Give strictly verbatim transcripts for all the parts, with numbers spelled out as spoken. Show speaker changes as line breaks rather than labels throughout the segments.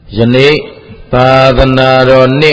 ယနေ့သာသနာတော်နှစ်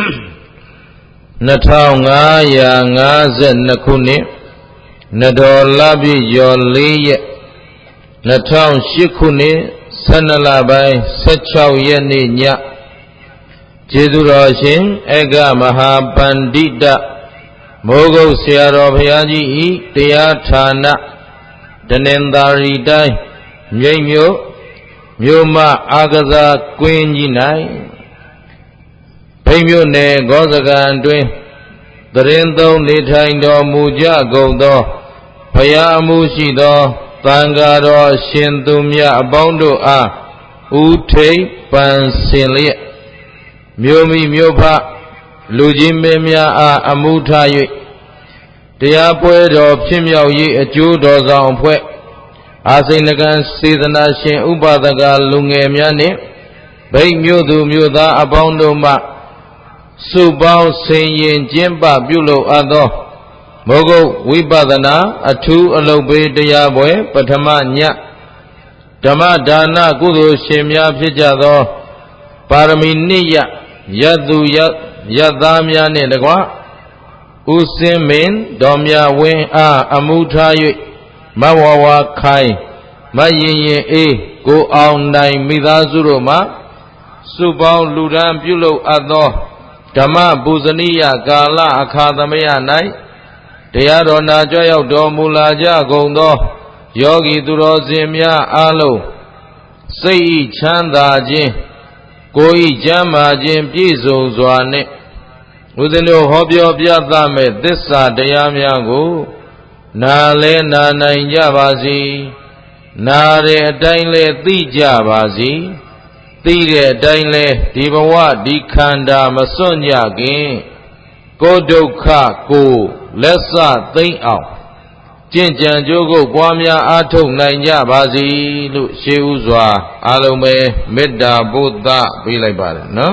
နှစ်ထောင်ငါးရာငါးဆယ်နှစ်ခုနှစ်နတော်လပြည့်ကျော်လေးရက်နှစ်ထောင်ရှစ်ခုနှစ်ဆယ်နှစ်လပိုင်းဆယ်ခြောက်ရက်နေ့ညကျေးဇူးတော်ရှင်ဧကမဟာပန္တိတမိုးကုတ်ဆရာတော်ဘုရားကြီးဤတရားဌာနတနင်္သာရီတိုင်းမြိတ်မြို့မြို့မအာကစားကွင်းကြီး၌ဘိန်းမြို့နယ်ဂောစကန်တွင်တရင်သုံးနေထိုင်တော်မူကြကုန်သောဘုရားအမှုရှိသောသံဃာတော်ရှင်သူမြတ်အပေါင်းတို့အားဥထိပ်ပန်ဆင်လျက်မြို့မိမြို့ဖလူကြီးမင်းများအားအမှုထား၍တရားပွဲတော်ဖြစ်မြောက်ရေးအကျိုးတော်ဆောင်အဖွဲ့အာစိဏကံစေတနာရှင်ဥပဒကလူငယ်များနှင့်ဗိတ်မြို့သူမြို့သားအပေါင်းတို့မှစုပေါင်းဆင်ရင်ကျင်းပပြုလုပ်အပ်သောမိုးကုတ်ဝိပဿနာအထူးအလုပ်ပေးတရားပွဲပထမညဓမ္မဒါနကုသိုလ်ရှင်များဖြစ်ကြသောပါရမီနိယယတုယယသားများနှင့်တကွဥစင်းမင်းတော်မြဝင်းအားအမှုထား၍မဝဝခိုင်မရင်ရင်အေးကိုအောင်နိုင်မိသားစုတို့မှစုပေါင်းလူဒန်းပြုလုပ်အပ်သောဓမ္မပူဇနီယကာလအခါသမယ၌တရားတော်နာကြွရောက်တော်မူလာကြကုန်သောယောဂီသူတော်စင်များအားလုံးစိတ်ဤချမ်းသာခြင်းကိုယ်ဤကျမ်းမာခြင်းပြည့်စုံစွာနှင့်ဦးဇင်းတို့ဟောပြောပြသမဲ့သစ္စာတရားများကိုနာလဲနာနိုင်ကြပါစေနာတဲ့အတိုင်းလဲသိကြပါစေသိတဲ့အတိုင်းလဲဒီဘဝဒီခန္ဓာမစွန့်ကြခင်ကိုယ်ဒုက္ခကိုလက်စသိမ့်အောင်ကျင့်ကြံကြိုးကိုပွားများအားထုတ်နိုင်ကြပါစေလို့ရှေးဥစွာအားလုံးပဲမေတ္တာဘုဒ္ဓပေးလိုက်ပါတယ်နော်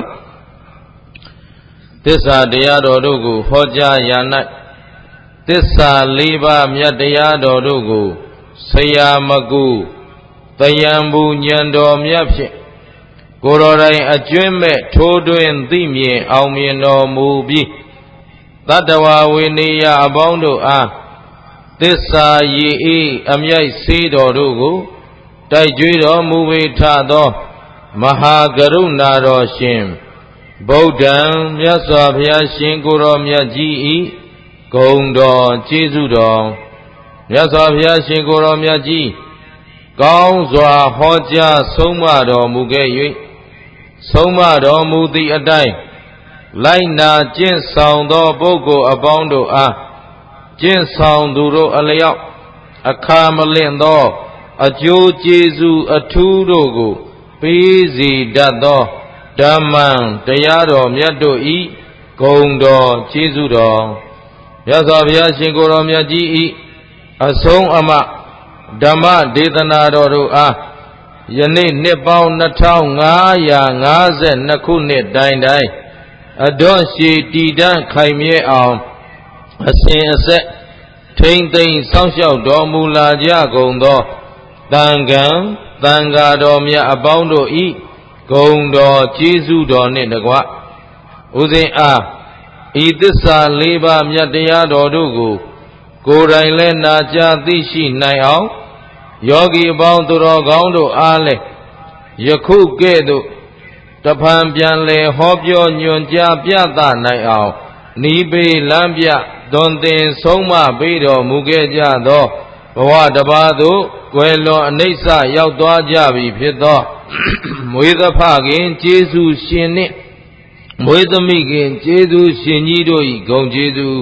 သစ္စာတရားတော်တို့ကိုဟောကြားရ၌သစ္စာလေးပါးမြတ်တရားတော်တို့ကိုဆရာမကူတယံဘူးဉာဏ်တော်မြတ်ဖြင့်ကိုယ်တော်တိုင်အကျွင့်မဲ့ထိုးတွင်သိမြင်အောင်မြင်တော်မူပြီးတတ္တဝဝိနည်းအပေါင်းတို့အားသစ္စာရည်ဤအမြိုက်စေးတော်တို့ကိုတိုက်ကြွေးတော်မူဝေထသောမဟာကရုဏာတော်ရှင်ဗုဒ္ဓံမြတ်စွာဘုရားရှင်ကိုယ်တော်မြတ်ကြီးဤဂုဏ်တော်ကျေးဇူးတော်မြတ်စွာဘုရားရှင်ကိုယ်တော်မြတ်ကြီးကောင်းစွာဟောကြားဆုံးမတော်မူခဲ့၍ဆုံးမတော်မူသည့်အတိုင်းလိုက်နာကျင့်ဆောင်သောပုဂ္ဂိုလ်အပေါင်းတို့အားကျင့်ဆောင်သူတို့အလျောက်အခါမလင့်သောအကျိုးကျေးဇူးအထူးတို့ကိုပေးစီတတ်သောဓမ္မံတရားတော်မြတ်တို့ဤဂုဏ်တော်ကျေးဇူးတော်မြတ်စွာဘုရားရှင်ကိုယ်တော်မြတ်ကြီးဤအဆုံးအမဓမ္မဒေသနာတော်တို့အားယနေ့နှစ်ပေါင်းနှစ်ထောင်ငါးရာငါးဆယ်နှစ်ခုနှစ်တိုင်တိုင်အတော့ရှည်တည်တံ့ခိုင်မြဲအောင်အစဉ်အဆက်ထိမ့်သိမ့်စောင့်ရှောက်တော်မူလာကြကုန်သောတန်ခမ်းတန်ဃာတော်မြတ်အပေါင်းတို့ဤဂုဏ်တော်ကျေးဇူးတော်နှင့်တကွဥစဉ်အားဤသစ္စာလေးပါးမြတ်တရားတော်တို့ကိုကိုယ်တိုင်လည်းနာကြားသိရှိနိုင်အောင်ယောဂီအပေါင်းသူတော်ကောင်းတို့အားလည်းယခုကဲ့သို့တဖန်ပြန်လည်ဟောပြောညွှန်ကြားပြသနိုင်အောင်ဤပေလမ်းပြသွန်သင်ဆုံးမပေးတော်မူခဲ့ကြသောဘဝတစ်ပါးသို့ကွယ်လွန်အနိစ္စရောက်သွားကြပြီဖြစ်သောမွေးသဖခင်ကျေးဇူးရှင်နှင့်မွေးသမီးခင်ကျေးဇူးရှင်ကြီးတို့၏ဂုဏ်ကျေးဇူး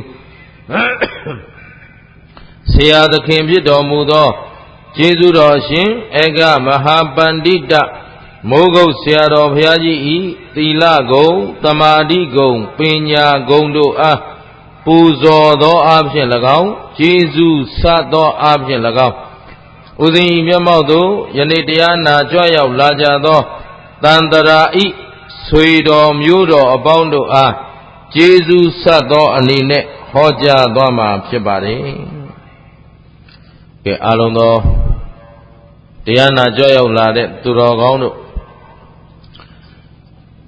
ဆရာသခင်ဖြစ်တော်မူသောကျေးဇူးတော်ရှင်ဧကမဟာပန္တိတမိုးကုတ်ဆရာတော်ဘုရားကြီးဤသီလဂုဏ်သမာဓိဂုဏ်ပညာဂုဏ်တို့အားပူဇော်သောအားဖြင့်၎င်းကျေးဇူးဆတ်သောအားဖြင့်၎င်းဥစဉ်ဤမျက်မှောက်သို့ယနေ့တရားနာကြွရောက်လာကြသောတန်တရာဤဆွေတော်မျိုးတော်အပေါင်းတို့အားကျေးဇူးဆတ်သောအနေနဲ့ဟောကြားသွားမှာဖြစ်ပါတယ်ကဲအားလုံးသော တရားနာကြွရောက်လာတဲ့သူတော်ကောင်းတို့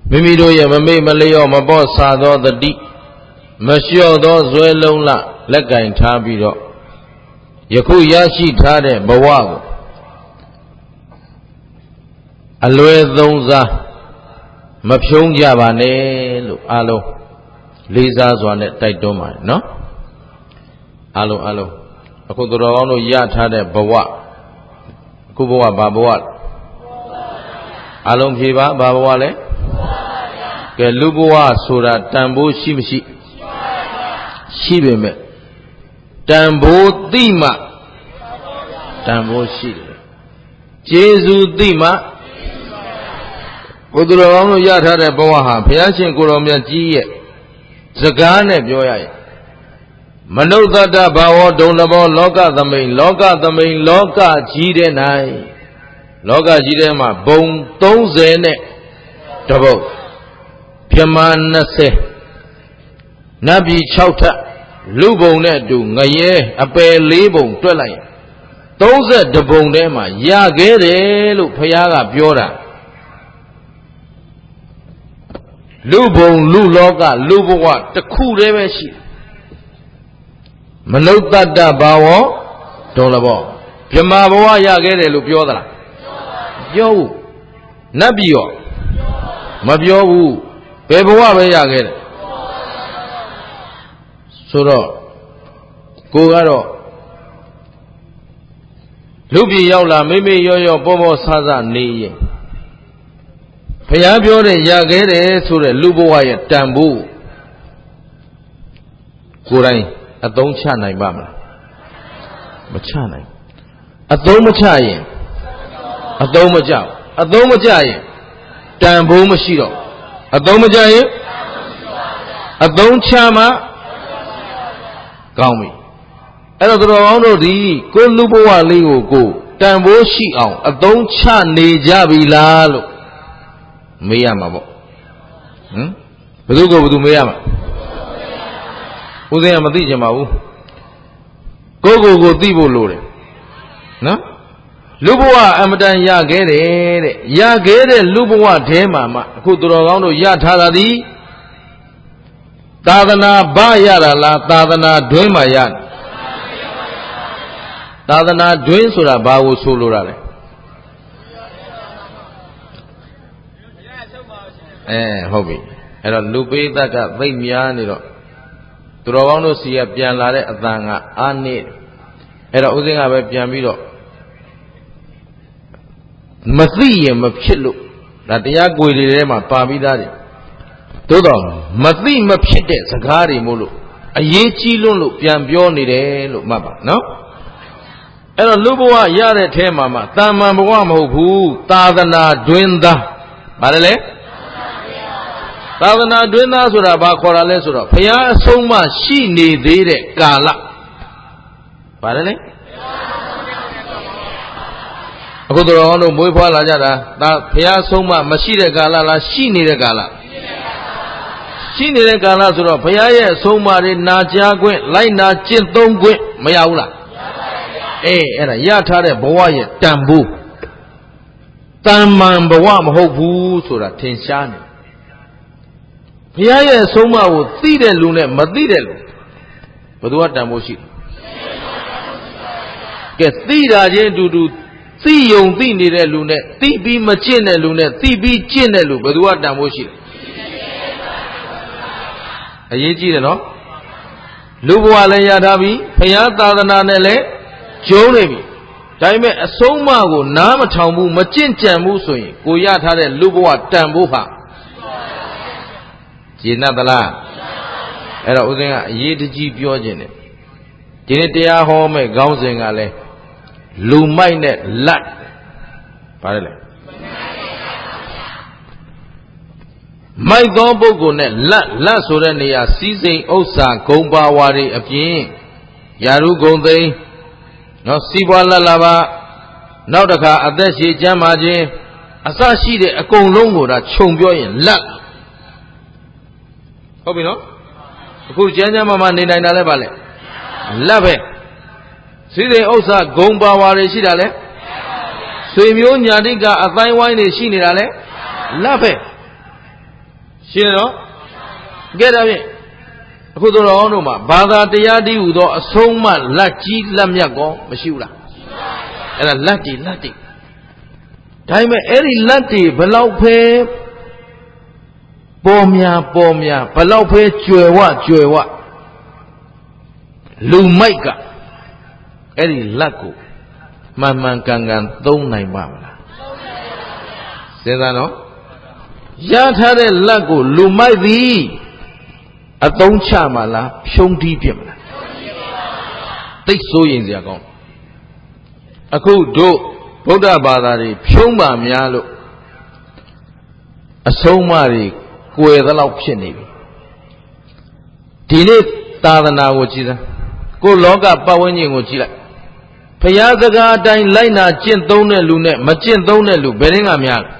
မိမိတို့ရဲ့မမိတ်မလျော့မပေါ့ဆာသောတတိမလျှော့သောဇွဲလုံးလလက်ကင်ထားပြီးတော့ယခုရရှိထားတဲ့ဘဝကိုအလွယ်သုံးစားမဖြုံးကြပါနဲ့လို့အားလုံးလေးစားစွာနဲ့တိုက်တွန်းပါတယ်နော်အားလုံးအားလုံးအခုသူတော်ကောင်းတို့ရထားတဲ့ဘဝအခုဘဝဘာဘဝအားလုံးဖြေပါဘာဘဝလဲကဲလူဘဝဆိုတာတန်ဖိုးရှိမရှိရှိပေမဲ့တန်ဖိုးသိမှတန်ဖိုးရှိတယ်ကျေးဇူးသိမှကိုယ်သူတော်ကောင်းတို့ရထားတဲ့ဘဝဟာဘုရားရှင်ကိုယ်တော်မြတ်ကြီးရဲ့စကားနဲ့ပြောရရင်မနုဿတ္တဘာဝဒုံလဘောလောကသမိန်လောကသမိန်လောကကြီးတဲ့၌လောကကြီးထဲမှာဘုံသုံးဆယ်နဲ့တပုတ်ပြမနှစ်ဆယ်နတ်ပြည်၆ထပ်လူဘုံနဲ့အတူငရဲအပယ်လေးဘုံတွက်လိုက်ရင်သုံးဆယ်တပုံထဲမှာရခဲ့တယ်လို့ဘုရားကပြောတာလူဘုံလူလောကလူဘဝတစ်ခုတည်းပဲရှိမနုဿတ္တဘာဝဒုံလဘောဗြဟ္မာဘဝရခဲ့တယ်လို့ပြောသလားပြောဘူးနတ်ပြည်ရောမပြောဘူးဘယ်ဘဝပဲရခဲ့တယ်ဆိုတော့ကိုကတော့လူပြည်ရောက်လာမိမိရောရောပေါ်ပေါ်ဆာဆာနေရင်ဘုရားပြောတဲ့ရခဲ့တယ်ဆိုတဲ့လူဘဝရဲ့တန်ဖိုးကိုယ်တိုင်အသုံးချနိုင်ပါမလားမချနိုင်အသုံးမချရင်အသုံးမကျအသုံးမကျရင်တန်ဖိုးမရှိတော့အသုံးမကျရင်အသုံးချမှကောင်းပြီအဲ့တော့တော်ကောင်းတို့ဒီကိုလူဘဝလေးကိုကိုတန်ဖိုးရှိအောင်အသုံးချနေကြပြီလားလို့မေးရမှာပေါ့ဟမ်ဘယ်သူကိုဘယ်သူမေးရမှာဦးဇင်းကမသိချင်ပါဘူးကိုကိုကိုသိဖို့လိုတယ်နော်လူဘဝအမတန်ရခဲ့တယ်တဲ့ရခဲ့တဲ့လူဘဝထဲမှာမှအခုသူတော်ကောင်းတို့ရထားတာဒီသာသနာ့ဘရတာလားသာသနာတွင်းမှာရသာသနာတွင်းဆိုတာဘာကိုဆိုလိုတာလဲအဲဟုတ်ပြီအဲ့တော့လူပိသကသိမ့်များနေတော့သူတော်ကောင်းတို့စီကပြန်လာတဲ့အတန်ကအာနေအဲ့တော့ဥစဉ်ကပဲပြန်ပြီးတော့မသိရင်မဖြစ်လို့ဒါတရားကိုယ်တွေထဲမှာပါပြီးသားတယ်သို့တော့မသိမဖြစ်တဲ့စကားတွေမို့လို့အရေးကြီးလွန်းလို့ပြန်ပြောနေတယ်လို့မှတ်ပါနော်အဲ့တော့လူဘဝရတဲ့ထဲမှာမှတာမန်ဘဝမဟုတ်ဘူးသာသနာတွင်သားဘာလဲလဲသာသနာတွင်သားဆိုတာဘာခေါ်တာလဲဆိုတော့ဘုရားအဆုံးမရှိနေသေးတဲ့ကာလဘာလဲလဲအခုတော်တော်တို့မွေးဖွားလာကြတာဒါဘုရားအဆုံးမရှိတဲ့ကာလလားရှိနေတဲ့ကာလရှိနေတဲ့ကာလဆိုတော့ဘုရားရဲ့အဆုံးအမတွေနာကြားခွင့်လိုက်နာကျင့်သုံးခွင့်မရဘူးလားအေးအဲ့ဒါရထားတဲ့ဘဝရဲ့တန်ဖိုးတန်မှန်ဘဝမဟုတ်ဘူးဆိုတာထင်ရှားနေဘုရားရဲ့အဆုံးအမကိုသိတဲ့လူနဲ့မသိတဲ့လူဘယ်သူကတန်ဖိုးရှိလဲကဲသိတာချင်းအတူတူသိယုံသိနေတဲ့လူနဲ့သိပြီးမကျင့်တဲ့လူနဲ့သိပြီးကျင့်တဲ့လူဘယ်သူကတန်ဖိုးရှိလဲအရေးကြီးတယ်နော်လူဘဝလည်းရထားပြီဘုရားသာသနာနဲ့လည်းကျုံးနေပြီဒါပေမဲ့အဆုံးအမကိုနားမထောင်ဘူးမကျင့်ကြံဘူးဆိုရင်ကိုရထားတဲ့လူဘဝတန်ဖိုးဟာကျေနပ်သလားအဲ့တော့ဦးဇင်းကအရေးတကြီးပြောခြင်းတယ်ဒီနေ့တရားဟောမဲ့ခေါင်းစဉ်ကလည်းလူမိုက်နဲ့လက်ဘာလဲလဲမိုက်သောပုဂ္ဂိုလ်နဲ့လက်လက်ဆိုတဲ့နေရာစီးစိမ်ဥစ္စာဂုံပါဝါတွေအပြင်ယာရုဂုံသိမ်းနော်စီးပွားလက်လာပါနောက်တစ်ခါအသက်ရှည်ကျမ်းမာခြင်းအစရှိတဲ့အကုန်လုံးကိုဒါခြုံပြောရင်လက်ဟုတ်ပြီနော်အခုကျမ်းကျမ်းမာမာနေနိုင်တာလဲပါလဲလက်ပဲစီးစိမ်ဥစ္စာဂုံပါဝါတွေရှိတာလဲဆွေမျိုးညာတိကအတိုင်းဝိုင်းတွေရှိနေတာလဲလက်ပဲရှင်းနော်ကဲဒါဖြင့်အခုတော်တော်တို့မှာဘာသာတရားတည်းဟူသောအဆုံးမလက်ကြီးလက်မြတ်ကောမရှိဘူးလားအဲ့ဒါလက်တည်လက်တည်ဒါပေမဲ့အဲ့ဒီလက်တည်ဘယ်လောက်ပဲပေါ်များပေါ်များဘယ်လောက်ပဲကျွယ်ဝကျွယ်ဝလူမိုက်ကအဲ့ဒီလက်ကိုမှန်မှန်ကန်ကန်သုံးနိုင်ပါမလားစဉ်းစားနော်ရထားတဲ့လက်ကိုလူမိုက်သည်အသုံးချမှာလားဖြုံးတီးပြစ်မလားသိစိုးရင်စရာကောင်းအခုတို့ဗုဒ္ဓဘာသာတွေဖြုံးပါများလို့အဆုံးအမတွေကိုယ်သလောက်ဖြစ်နေပြီဒီနေ့သာသနာကိုကြည်စမ်းကိုယ်လောကပတ်ဝန်းကျင်ကိုကြည့်လိုက်ဘုရားစကားအတိုင်းလိုက်နာကျင့်သုံးတဲ့လူနဲ့မကျင့်သုံးတဲ့လူဘယ်ရင်းကများလဲ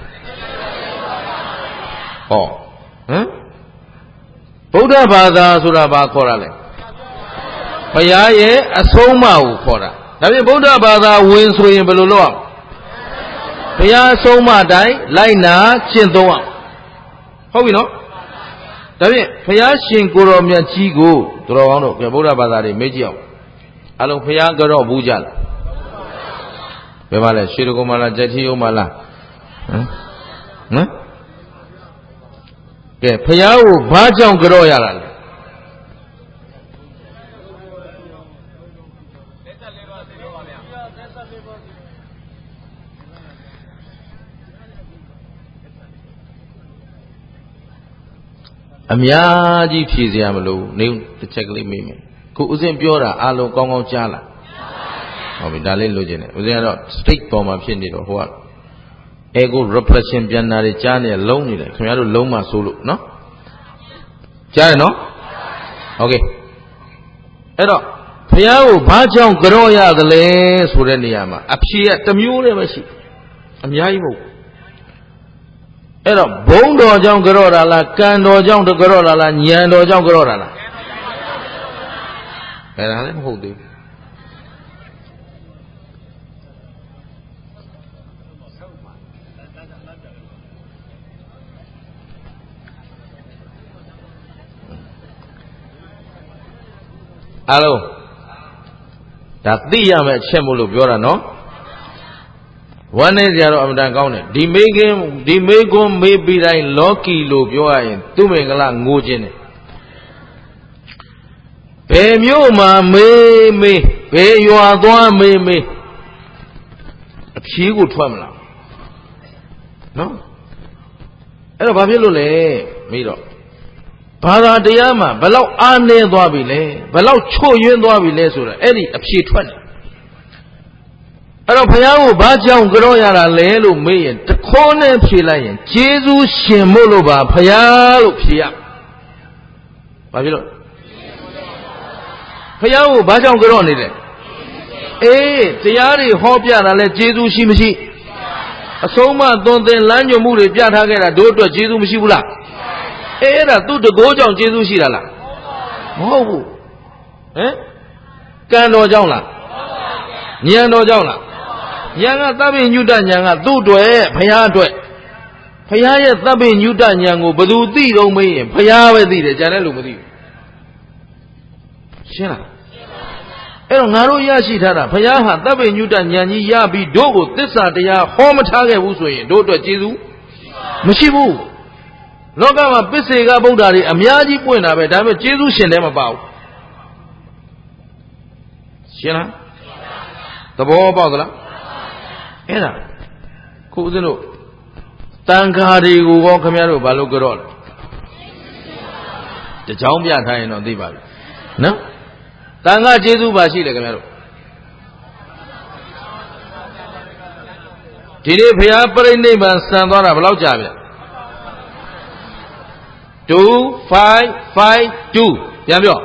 ဟောဟမ်ဗုဒ္ဓဘာသာဆိုတာဘာခေါ်တာလဲဘုရားရဲ့အဆုံးအမကိုခေါ်တာဒါဖြင့်ဗုဒ္ဓဘာသာဝင်ဆိုရင်ဘယ်လိုလုပ်အောင်ဘုရားအဆုံးအမတိုင်းလိုက်နာကျင့်သုံးအောင်ဟုတ်ပြီနော်ဒါဖြင့်ဘုရားရှင်ကိုယ်တော်မြတ်ကြီးကိုတော်ကောင်းတို့ဗုဒ္ဓဘာသာတွေမေးကြည့်အောင်အလုံးဘုရားကြောက်ဘူးကြလားဘယ်မှာလဲရွှေတကုံမလားကြက်ထီယုံမလားဟမ်ဟမ်ကဲဘုရားကိုဘာကြောင့်ကြောက်ရတာလဲအများကြီးဖြေစရာမလိုနေတစ်ချက်ကလေးမေးမယ်ခုဥစဉ်ပြောတာအားလုံးကောင်းကောင်းကြားလားဟုတ်ပြီဒါလေးလိုချင်တယ်ဥစဉ်ကတော့ state ပေါ်မှာဖြစ်နေတော့ဟိုက ego repression ပြန်တာတွေကြားနေလုံးနေတယ်ခင်ဗျားတို့လုံးမဆိုးလို့နော်ကြားရနော်โอเคအဲ့တော့ဘုရားကိုဘာကြောင့်ကြောရသလဲဆိုတဲ့နေရာမှာအဖြေကတစ်မျိုးတည်းပဲရှိအများကြီးမဟုတ်အဲ့တော့ဘုံတော်ကြောင့်ကြောတာလားကံတော်ကြောင့်ကြောတာလားဉာဏ်တော်ကြောင့်ကြောတာလားအဲ့ဒါလည်းမဟုတ်သေးဘူးအားလုံးဒါသိရမယ်အချက်မို့လို့ပြောတာနော်ဝမ်းနေကြတော့အမှန်တန်ကောင်းတယ်ဒီမေးခင်ဒီမေးခွန်းမေးပြီးတိုင်းလောကီလို့ပြောရရင်သူ့မင်္ဂလာငိုခြင်းတယ်ဘယ်မြို့မှာမေးမေးဘယ်ရွာသွားမေးမေးအဖြေကိုထွက်မလားနော်အဲ့တော့ဘာဖြစ်လို့လဲမေးတော့ဘာသာတရားမှာဘယ်လောက်အားနည်းသွားပြီလဲဘယ်လောက်ချို့ယွင်းသွားပြီလဲဆိုတော့အဲ့ဒီအဖြေထွက်တယ်အဲ့တော့ဘုရားကိုဘာကြောင့်ကြောရတာလဲလို့မေးရင်တခေါနဲ့ဖြေလိုက်ရင်ကျေးဇူးရှင်မို့လို့ပါဘုရားလို့ဖြေရဘာဖြစ်လို့ဘုရားကိုဘာကြောင့်ကြောနေလဲအေးတရားတွေဟောပြတာလဲကျေးဇူးရှိမရှိအဆုံးအမသွန်သင်လမ်းညွှန်မှုတွေပြထားခဲ့တာတို့အတွက်ကျေးဇူးမရှိဘူးလားအေးအဲ့ဒါသူ့တကိုးကြောင့်ကျေးဇူးရှိတာလားမဟုတ်ဘူးဟမ်ကံတော်ကြောင့်လားဉာဏ်တော်ကြောင့်လားဉာဏ်ကသဗ္ဗညုတဉာဏ်ကသူ့အတွက်ဘုရားအတွက်ဘုရားရဲ့သဗ္ဗညုတဉာဏ်ကိုဘယ်သူသိတော့မေးရင်ဘုရားပဲသိတယ်ကျန်တဲ့လူမသိဘူးရှင်းလားအဲ့တော့ငါတို့ရရှိထားတာဘုရားဟာသဗ္ဗညုတဉာဏ်ကြီးရပြီးတို့ကိုသစ္စာတရားဟောမထားခဲ့ဘူးဆိုရင်တို့အတွက်ကျေးဇူးမရှိဘူးလောကမှာပစ္စေကဗုဒ္ဓတွေအများကြီးပွင့်တာပဲဒါပေမဲ့ကျေးဇူးရှင်တယ်မပါဘူးရှင်းလားသဘောပေါက်သလားအဲ့ဒါခုဦးဇင်းတို့တန်ခါတွေကိုကောခင်ဗျားတို့ဘာလို့ကြော့လဲတကြောင်ပြထားရင်တော့သိပါပြီနော်တန်ခါကျေးဇူးပါရှိတယ်ခင်ဗျားတို့ဒီနေ့ဘုရားပြိဋိဘံစံသွားတာဘယ်လောက်ကြာပြီtwo five five twoပြန်ပြော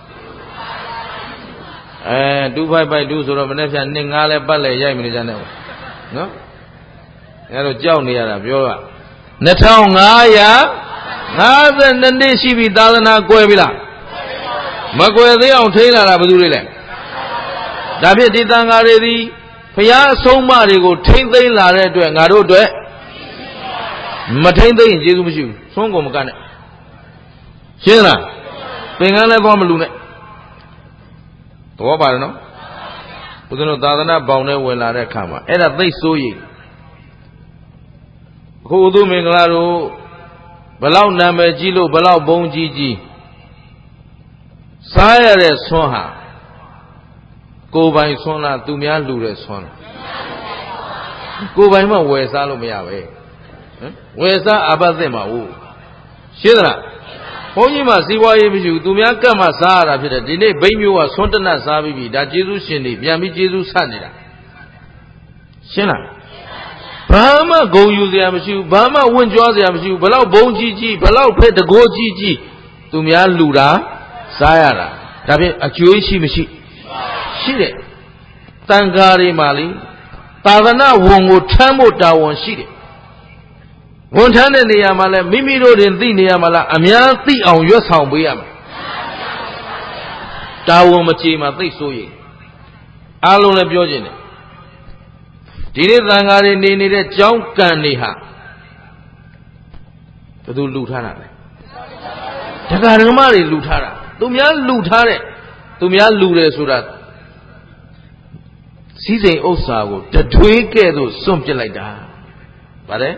အဲtwo five five twoဆိုတော့မနေ့ဖြန်နှစ်ငါးလဲပတ်လဲရိုက်မနေကြနဲ့နော်အဲတော့ကြောက်နေရတာပြောတာနှစ်ထောင်ငါးရာငါးဆယ်နှစ်နှစ်ရှိပြီသာသနာကွယ်ပြီလားမကွယ်သေးအောင်ထိန်းလာတာဘယ်သူတွေလဲဒါဖြင့်ဒီသံဃာတွေသည်ဘုရားအဆုံးအမတွေကိုထိမ့်သိမ်းလာတဲ့အတွက်ငါတို့အတွက်မထိမ့်သိမ်းရင်ကျေးဇူးမရှိဘူးဆုံးကုန်မကနဲ့ရှင်းလားသင်္ကန်းလည်းသွားမလူနဲ့သဘောပါတယ်နော်ဘုရားတို့သာသနာပေါင်းနဲ့ဝင်လာတဲ့အခါမှာအဲ့ဒါသိစိုးရိမ်အခုဥဒုမင်္ဂလာတို့ဘလောက်နာမည်ကြီးလို့ဘလောက်ဘုံကြီးကြီးစားရတဲ့ဆွမ်းဟာကိုယ်ပိုင်ဆွမ်းလားသူများလူတဲ့ဆွမ်းလားကိုယ်ပိုင်မှဝယ်စားလို့မရပဲဝယ်စားအဘသင့်ပါဘူးရှင်းသလားဘုန်းကြီးမှစီးပွားရေးမရှိဘူးသူများကတ်မှစားရတာဖြစ်တယ်ဒီနေ့ဘိန်းမျိုးကဆွမ်းတနတ်စားပြီးပြီဒါကျေးဇူးရှင်တွေပြန်ပြီးကျေးဇူးဆက်နေတာရှင်းလားဘာမှဂုံယူစရာမရှိဘူးဘာမှဝင့်ကြွားစရာမရှိဘူးဘလောက်ဘုံကြီးကြီးဘလောက်ဖက်တကိုးကြီးကြီးသူများလူတာစားရတာဒါဖြင့်အကျွေးရှိမရှိရှိတယ်တန်ဃာတွေမှာလေသာသနာဝန်ကိုထမ်းဖို့တာဝန်ရှိတယ်ဝန်ထမ်းတဲ့နေရာမှာလဲမိမိတို့တင်သိနေရမှာလားအများသိအောင်ရွတ်ဆောင်ပေးရမှာတာဝန်မကြေမှာသိဆိုရင်အားလုံးလည်းပြောခြင်းတယ်ဒီနေ့သံဃာတွေနေနေတဲ့ကြောင်းကံတွေဟာဘယ်သူလူထားတာလဲတရားဓမ္မတွေလူထားတာသူများလူထားတဲ့သူများလူတယ်ဆိုတာစည်းစိမ်ဥစ္စာကိုတထွေးကဲ့သို့စွန့်ပစ်လိုက်တာဗါတယ်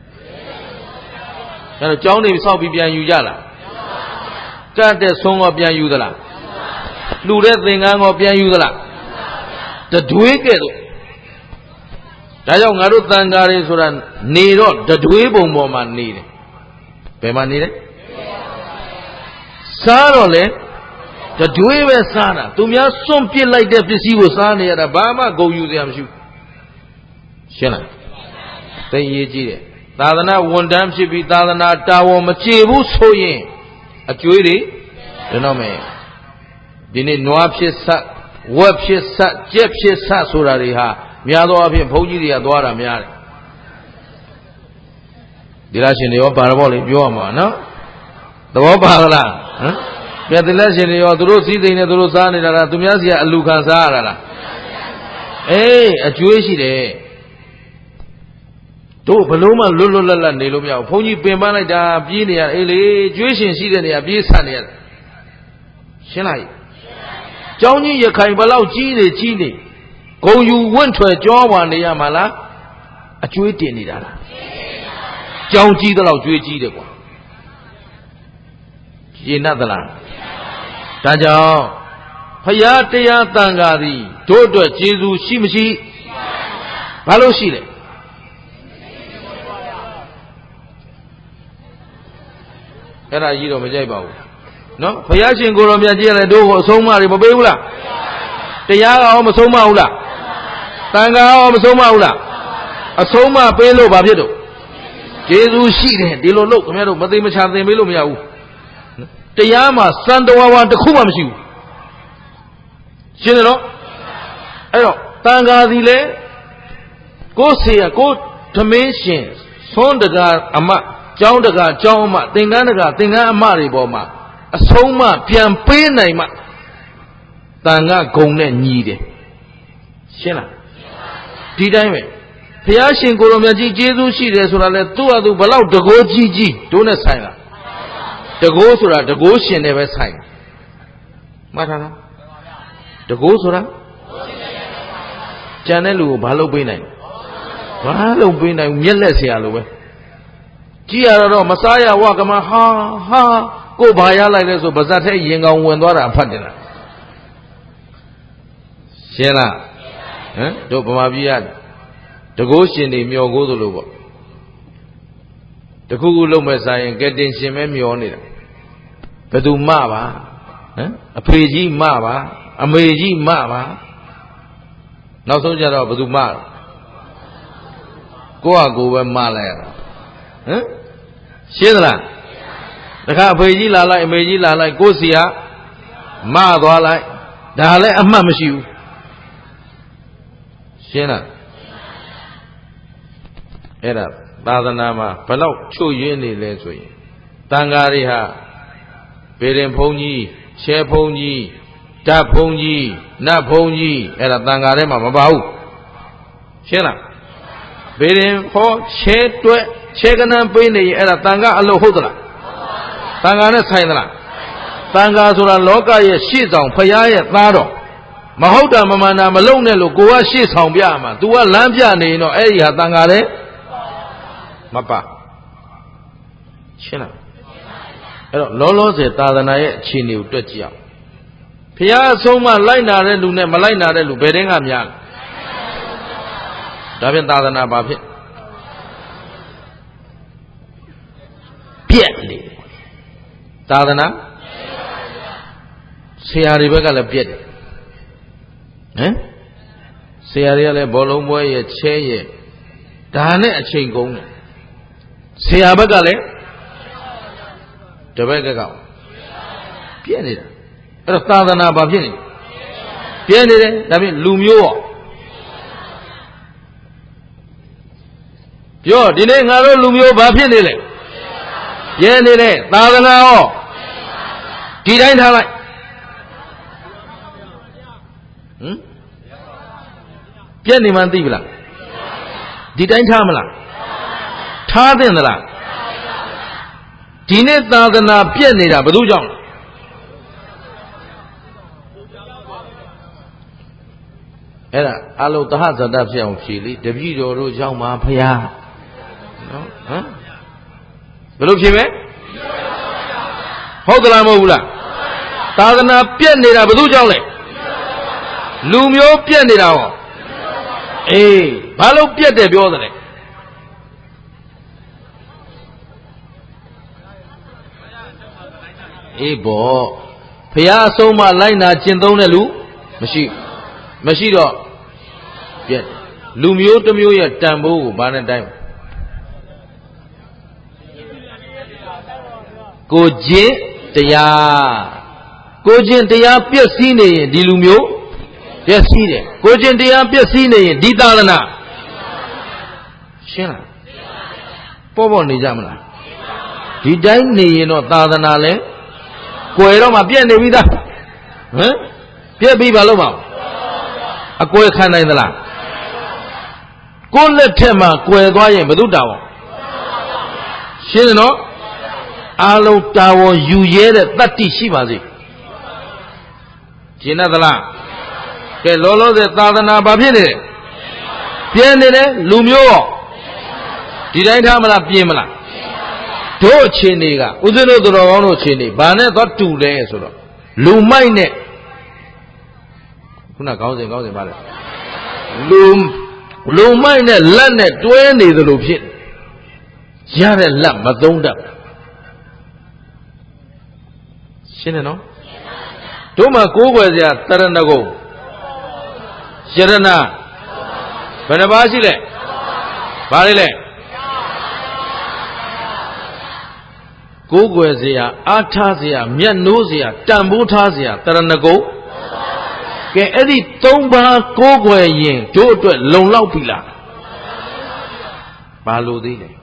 အဲတော့ကြောင်းတွေစောက်ပြီးပြန်ယူကြလားကတ်တဲ့ဆုံးကပြန်ယူသလားလူတဲ့သင်္ကန်းကပြန်ယူသလားတထွေးကဲ့သို့ဒါကြောင့်ငါတို့တန်ဃာတွေဆိုတာနေတော့တထွေးပုံပေါ်မှာနေတယ်ဘယ်မှာနေလဲစားတော့လေတတွေးပဲစားတာသူများစွန့်ပစ်လိုက်တဲ့ပစ္စည်းကိုစားနေရတာဘာမှဂုဏ်ယူစရာမရှိဘူးရှင်းလားသိရေးကြည့်တယ်သာသနာဝန်ထမ်းဖြစ်ပြီးသာသနာတာဝန်မကျေဘူးဆိုရင်အကျွေးတွေတော့မယ်ဒီနေ့နွားဖြစ်ဆက်ဝက်ဖြစ်ဆက်ကြက်ဖြစ်ဆက်ဆိုတာတွေဟာများသောအားဖြင့်ဘုန်းကြီးတွေကသွားတာများတယ်ဒီလားရှင်တွေရောပါရပေါ့လေပြောရမှာနော်သဘောပါကလားဟမ်ပြတ်လက်ရှင်တွေရောသူတို့စည်းစိမ်နဲ့သူတို့စားနေတာလားသူများစီကအလူခံစားရတာလားအေးအကျွေးရှိတယ်တို့ဘလို့မှလွတ်လွတ်လပ်လပ်နေလို့မရဘူးဘုန်းကြီးပင်ပန်းလိုက်တာပြေးနေရအေးလေကျွေးရှင်ရှိတဲ့နေရာပြေးဆက်နေရရှင်းလိုက်ကျောင်းကြီးရခိုင်ဘလောက်ကြီးနေကြီးနေဂုံယူဝင့်ထွက်ကြောဝါနေရမှာလားအကျွေးတင်နေတာလားကျောင်းကြီးတော့ကျွေးကြီးတယ်ကွာရှင်းသလားဒါကြောင့်ဖရာတရားတန်ခါသည်တို့အတွက်ကျေးဇူးရှိမရှိဘာလို့ရှိလဲအဲ့ဒါကြီးတော့မကြိုက်ပါဘူးနော်ဘုရားရှင်ကိုယ်တော်မြတ်ကြီးရတယ်တို့ကိုအဆုံးအမတွေမပေးဘူးလားတရားကရောမဆုံးမဘူးလားတန်ခါရောမဆုံးမဘူးလားအဆုံးအမပေးလို့ဘာဖြစ်တော့ကျေးဇူးရှိတယ်ဒီလိုလို့ခင်ဗျားတို့မသိမချသင်ပေးလို့မရဘူးတရားမှာစံတော်ဝါတစ်ခုမှမရှိဘူးရှင်းတယ်နော်အဲ့တော့တန်ခါသည်လေကိုယ်ဆေရကိုယ်သမင်းရှင်သွန်းတကာအမကျောင်းတကာကျောင်းအမသင်္ကန်းတကာသင်္ကန်းအမတွေပေါ်မှာအဆုံးမပြန်ပေးနိုင်မှတန်ခါဂုံနဲ့ညီတယ်ရှင်းလားဒီတိုင်းပဲဘုရားရှင်ကိုယ်တော်မြတ်ကြီးကျေးဇူးရှိတယ်ဆိုတာလေသူ့အတူဘလောက်တကိုးကြီးကြီးတို့နဲ့ဆိုင်လားတကိုးဆိုတာတကိုးရှင်နဲ့ပဲဆိုင်မှတ်ထားလားတကိုးဆိုတာကြံတဲ့လူကိုဘာလုပ်ပေးနိုင်ဘာလုပ်ပေးနိုင်မျက်လက်ဆရာလိုပဲကြည့်ရတော့မစားရဝကမဟာဟာကိုဘာရလိုက်လဲဆိုပါဇက်ထဲရင်ကောင်ဝင်သွားတာအဖတ်တင်လားရှင်းလားဟမ်တို့ဗမာပြည်ကတကိုးရှင်တွေမျောကိုးသလိုပေါ့တခုခုလုံးမဲ့ဆိုင်ရင်ကဲတင်ရှင်ပဲမျောနေတာဘယ်သူမပါဟမ်အဖေကြီးမပါအမေကြီးမပါနောက်ဆုံးကြတော့ဘယ်သူမကိုယ့်ဟာကိုယ်ပဲမလိုက်ရတာဟမ်ရှင်းသလားတခါအဖေကြီးလာလိုက်အမေကြီးလာလိုက်ကိုယ်စီကမသွားလိုက်ဒါလည်းအမှတ်မရှိဘူးရှင်းလားအဲ့ဒါသာသနာမှာဘလောက်ချွတ်ယွင်းနေလဲဆိုရင်တန်ဃာတွေဟာဘေရင်ဘုန်းကြီးရှဲဘုန်းကြီးဓာတ်ဘုန်းကြီးနတ်ဘုန်းကြီးအဲ့ဒါတန်ဃာထဲမှာမပါဘူးရှင်းလားဘေရင်ဟောရှဲတွဲရှဲကနန်းပေးနေရင်အဲ့ဒါတန်ဃာအလုပ်ဟုတ်သလားတန်ဃာနဲ့ဆိုင်သလားတန်ခါဆိုတာလောကရဲ့ရှေ့ဆောင်ဖရာရဲ့သားတော်မဟုတ်တာမမှန်တာမလုံးနဲ့လို့ကိုကရှေ့ဆောင်ပြမှာ तू ကလမ်းပြနေရင်တော့အဲ့ဒီဟာတန်ခါလေမပါရှင်းလားအဲ့တော့လောလောဆယ်သာသနာရဲ့အခြေအနေကိုတွက်ကြည့်အောင်ဖရာအဆုံးမလိုက်နာတဲ့လူနဲ့မလိုက်နာတဲ့လူဘယ်တင်းကများလဲဒါဖြင့်သာသနာဘာဖြစ်ပြက်လေသာသနာဆရာတွေဘက်ကလည်းပြက်တယ်ဟမ်ဆရာတွေကလည်းဘောလုံးပွဲရဲ့ချဲရဲ့ဒါနဲ့အချိန်ကုန်တယ်ဆရာဘက်ကလည်းတပည့်ကကောပြက်နေတာအဲ့တော့သာသနာဘာဖြစ်နေပြက်နေတယ်ဒါဖြင့်လူမျိုးရောပြောဒီနေ့ငါတို့လူမျိုးဘာဖြစ်နေလဲရဲနေတယ်သာသနာရောဒီတိုင်းထားလိုက်ဟမ်ပြက်နေမှသိပလားဒီတိုင်းထားမလားထားတဲ့သလားဒီနေ့သာသနာပြက်နေတာဘယ်သူကြောင့်အဲ့ဒါအလုံးသဟဇတဖြစ်အောင်ဖြေလိတပည့်တော်တို့ကြောင့်ပါဖရာနော်ဟမ်ဘယ်လိုဖြေမလဲဟုတ်သလားမဟုတ်ဘူးလားသာသနာပြက်နေတာဘယ်သူကြောင့်လဲလူမျိုးပြက်နေတာဟောအေးဘာလို့ပြက်တယ်ပြောသလဲအေးဘောဖရာအဆုံးမလိုက်နာကျင့်သုံးတဲ့လူမရှိမရှိတော့ပြက်လူမျိုးတစ်မျိုးရဲ့တန်ဖိုးကိုဘာနဲ့တိုင်းကိုကျင့်တရားကိုကျင့်တရားပြည့်စည်နေရင်ဒီလူမျိုးပြည့်စည်တယ်ကိုကျင့်တရားပြည့်စည်နေရင်ဒီသာသနာရှင်းလားပေါ်ပေါ်နေကြမလားဒီတိုင်းနေရင်တော့သာသနာလဲကွယ်တော့မှပြည့်နေပြီသားဟမ်ပြည့်ပြီဘာလို့မအောင်အကွယ်ခံနိုင်သလားကိုယ်လက်ထက်မှာကွယ်သွားရင်ဘယ်သူတာဝန်ရှင်းတယ်နော်အားလုံးတာဝန်ယူရဲတဲ့တတ္တိရှိပါစေရှင်းသလားကဲလောလောဆယ်သာသနာဘာဖြစ်နေလဲပြင်းနေတယ်လူမျိုးရောဒီတိုင်းထားမလားပြင်းမလားတို့အခြေအနေကဦးဇင်းတို့တော်ကောင်းတို့အခြေအနေဘာနဲ့သွားတူလဲဆိုတော့လူမိုက်နဲ့ခုနကောင်းစဉ်ကောင်းစဉ်ပါလေလူလူမိုက်နဲ့လက်နဲ့တွဲနေသလိုဖြစ်ရတဲ့လက်မသုံးတတ်ရှင်းတယ်နော်တို့မှာကိုးကွယ်စရာတရဏဂုံယရဏဘယ်နှပါးရှိလဲဘာလဲလဲကိုးကွယ်စရာအားထားစရာမျက်နှိုးစရာတန်ဖိုးထားစရာတရဏဂုံကဲအဲ့ဒီသုံးပါးကိုးကွယ်ရင်တို့အတွက်လုံလောက်ပြီလားဘာလို့သေးလဲ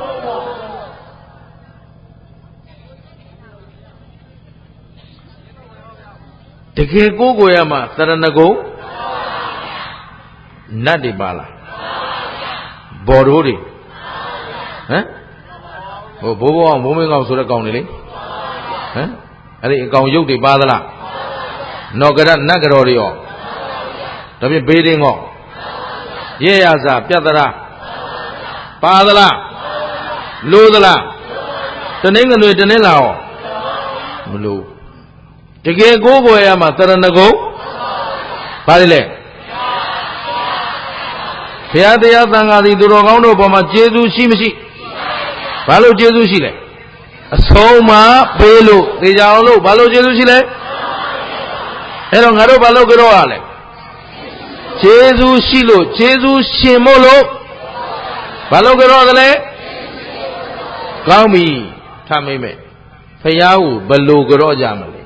တကယ်ကိုးကွယ်ရမှာတရဏဂုံနတ်တွေပါလားဘော်တို့တွေဟမ်ဟိုဘိုးဘွားမိုးမင်းကောင်ဆိုတဲ့ကောင်တွေလေဟမ်အဲ့ဒီအကောင်ရုပ်တွေပါသလားနောကရနတ်ကတော်တွေရောဒါဖြင့်ဘေးတင်းကောရဲရစာပြတ်သလားပါသလားလိုသလားတနင်္ဂနွေတနင်္လာရောမလိုတကယ်ကိုးကွယ်ရမှာတရဏဂုံဘာလဲလဲဘုရားတရားသံဃာသည်သူတော်ကောင်းတို့ပေါ်မှာကျေးဇူးရှိမရှိဘာလို့ကျေးဇူးရှိလဲအဆုံးမပေးလို့သိကြအောင်လို့ဘာလို့ကျေးဇူးရှိလဲအဲ့တော့ငါတို့ဘာလို့ကြောက်ရလဲကျေးဇူးရှိလို့ကျေးဇူးရှင်မို့လို့ဘာလို့ကြောက်ရလဲကောင်းပြီထားမိမယ်ဖယားကိုဘယ်လိုကြောက်ကြမလဲ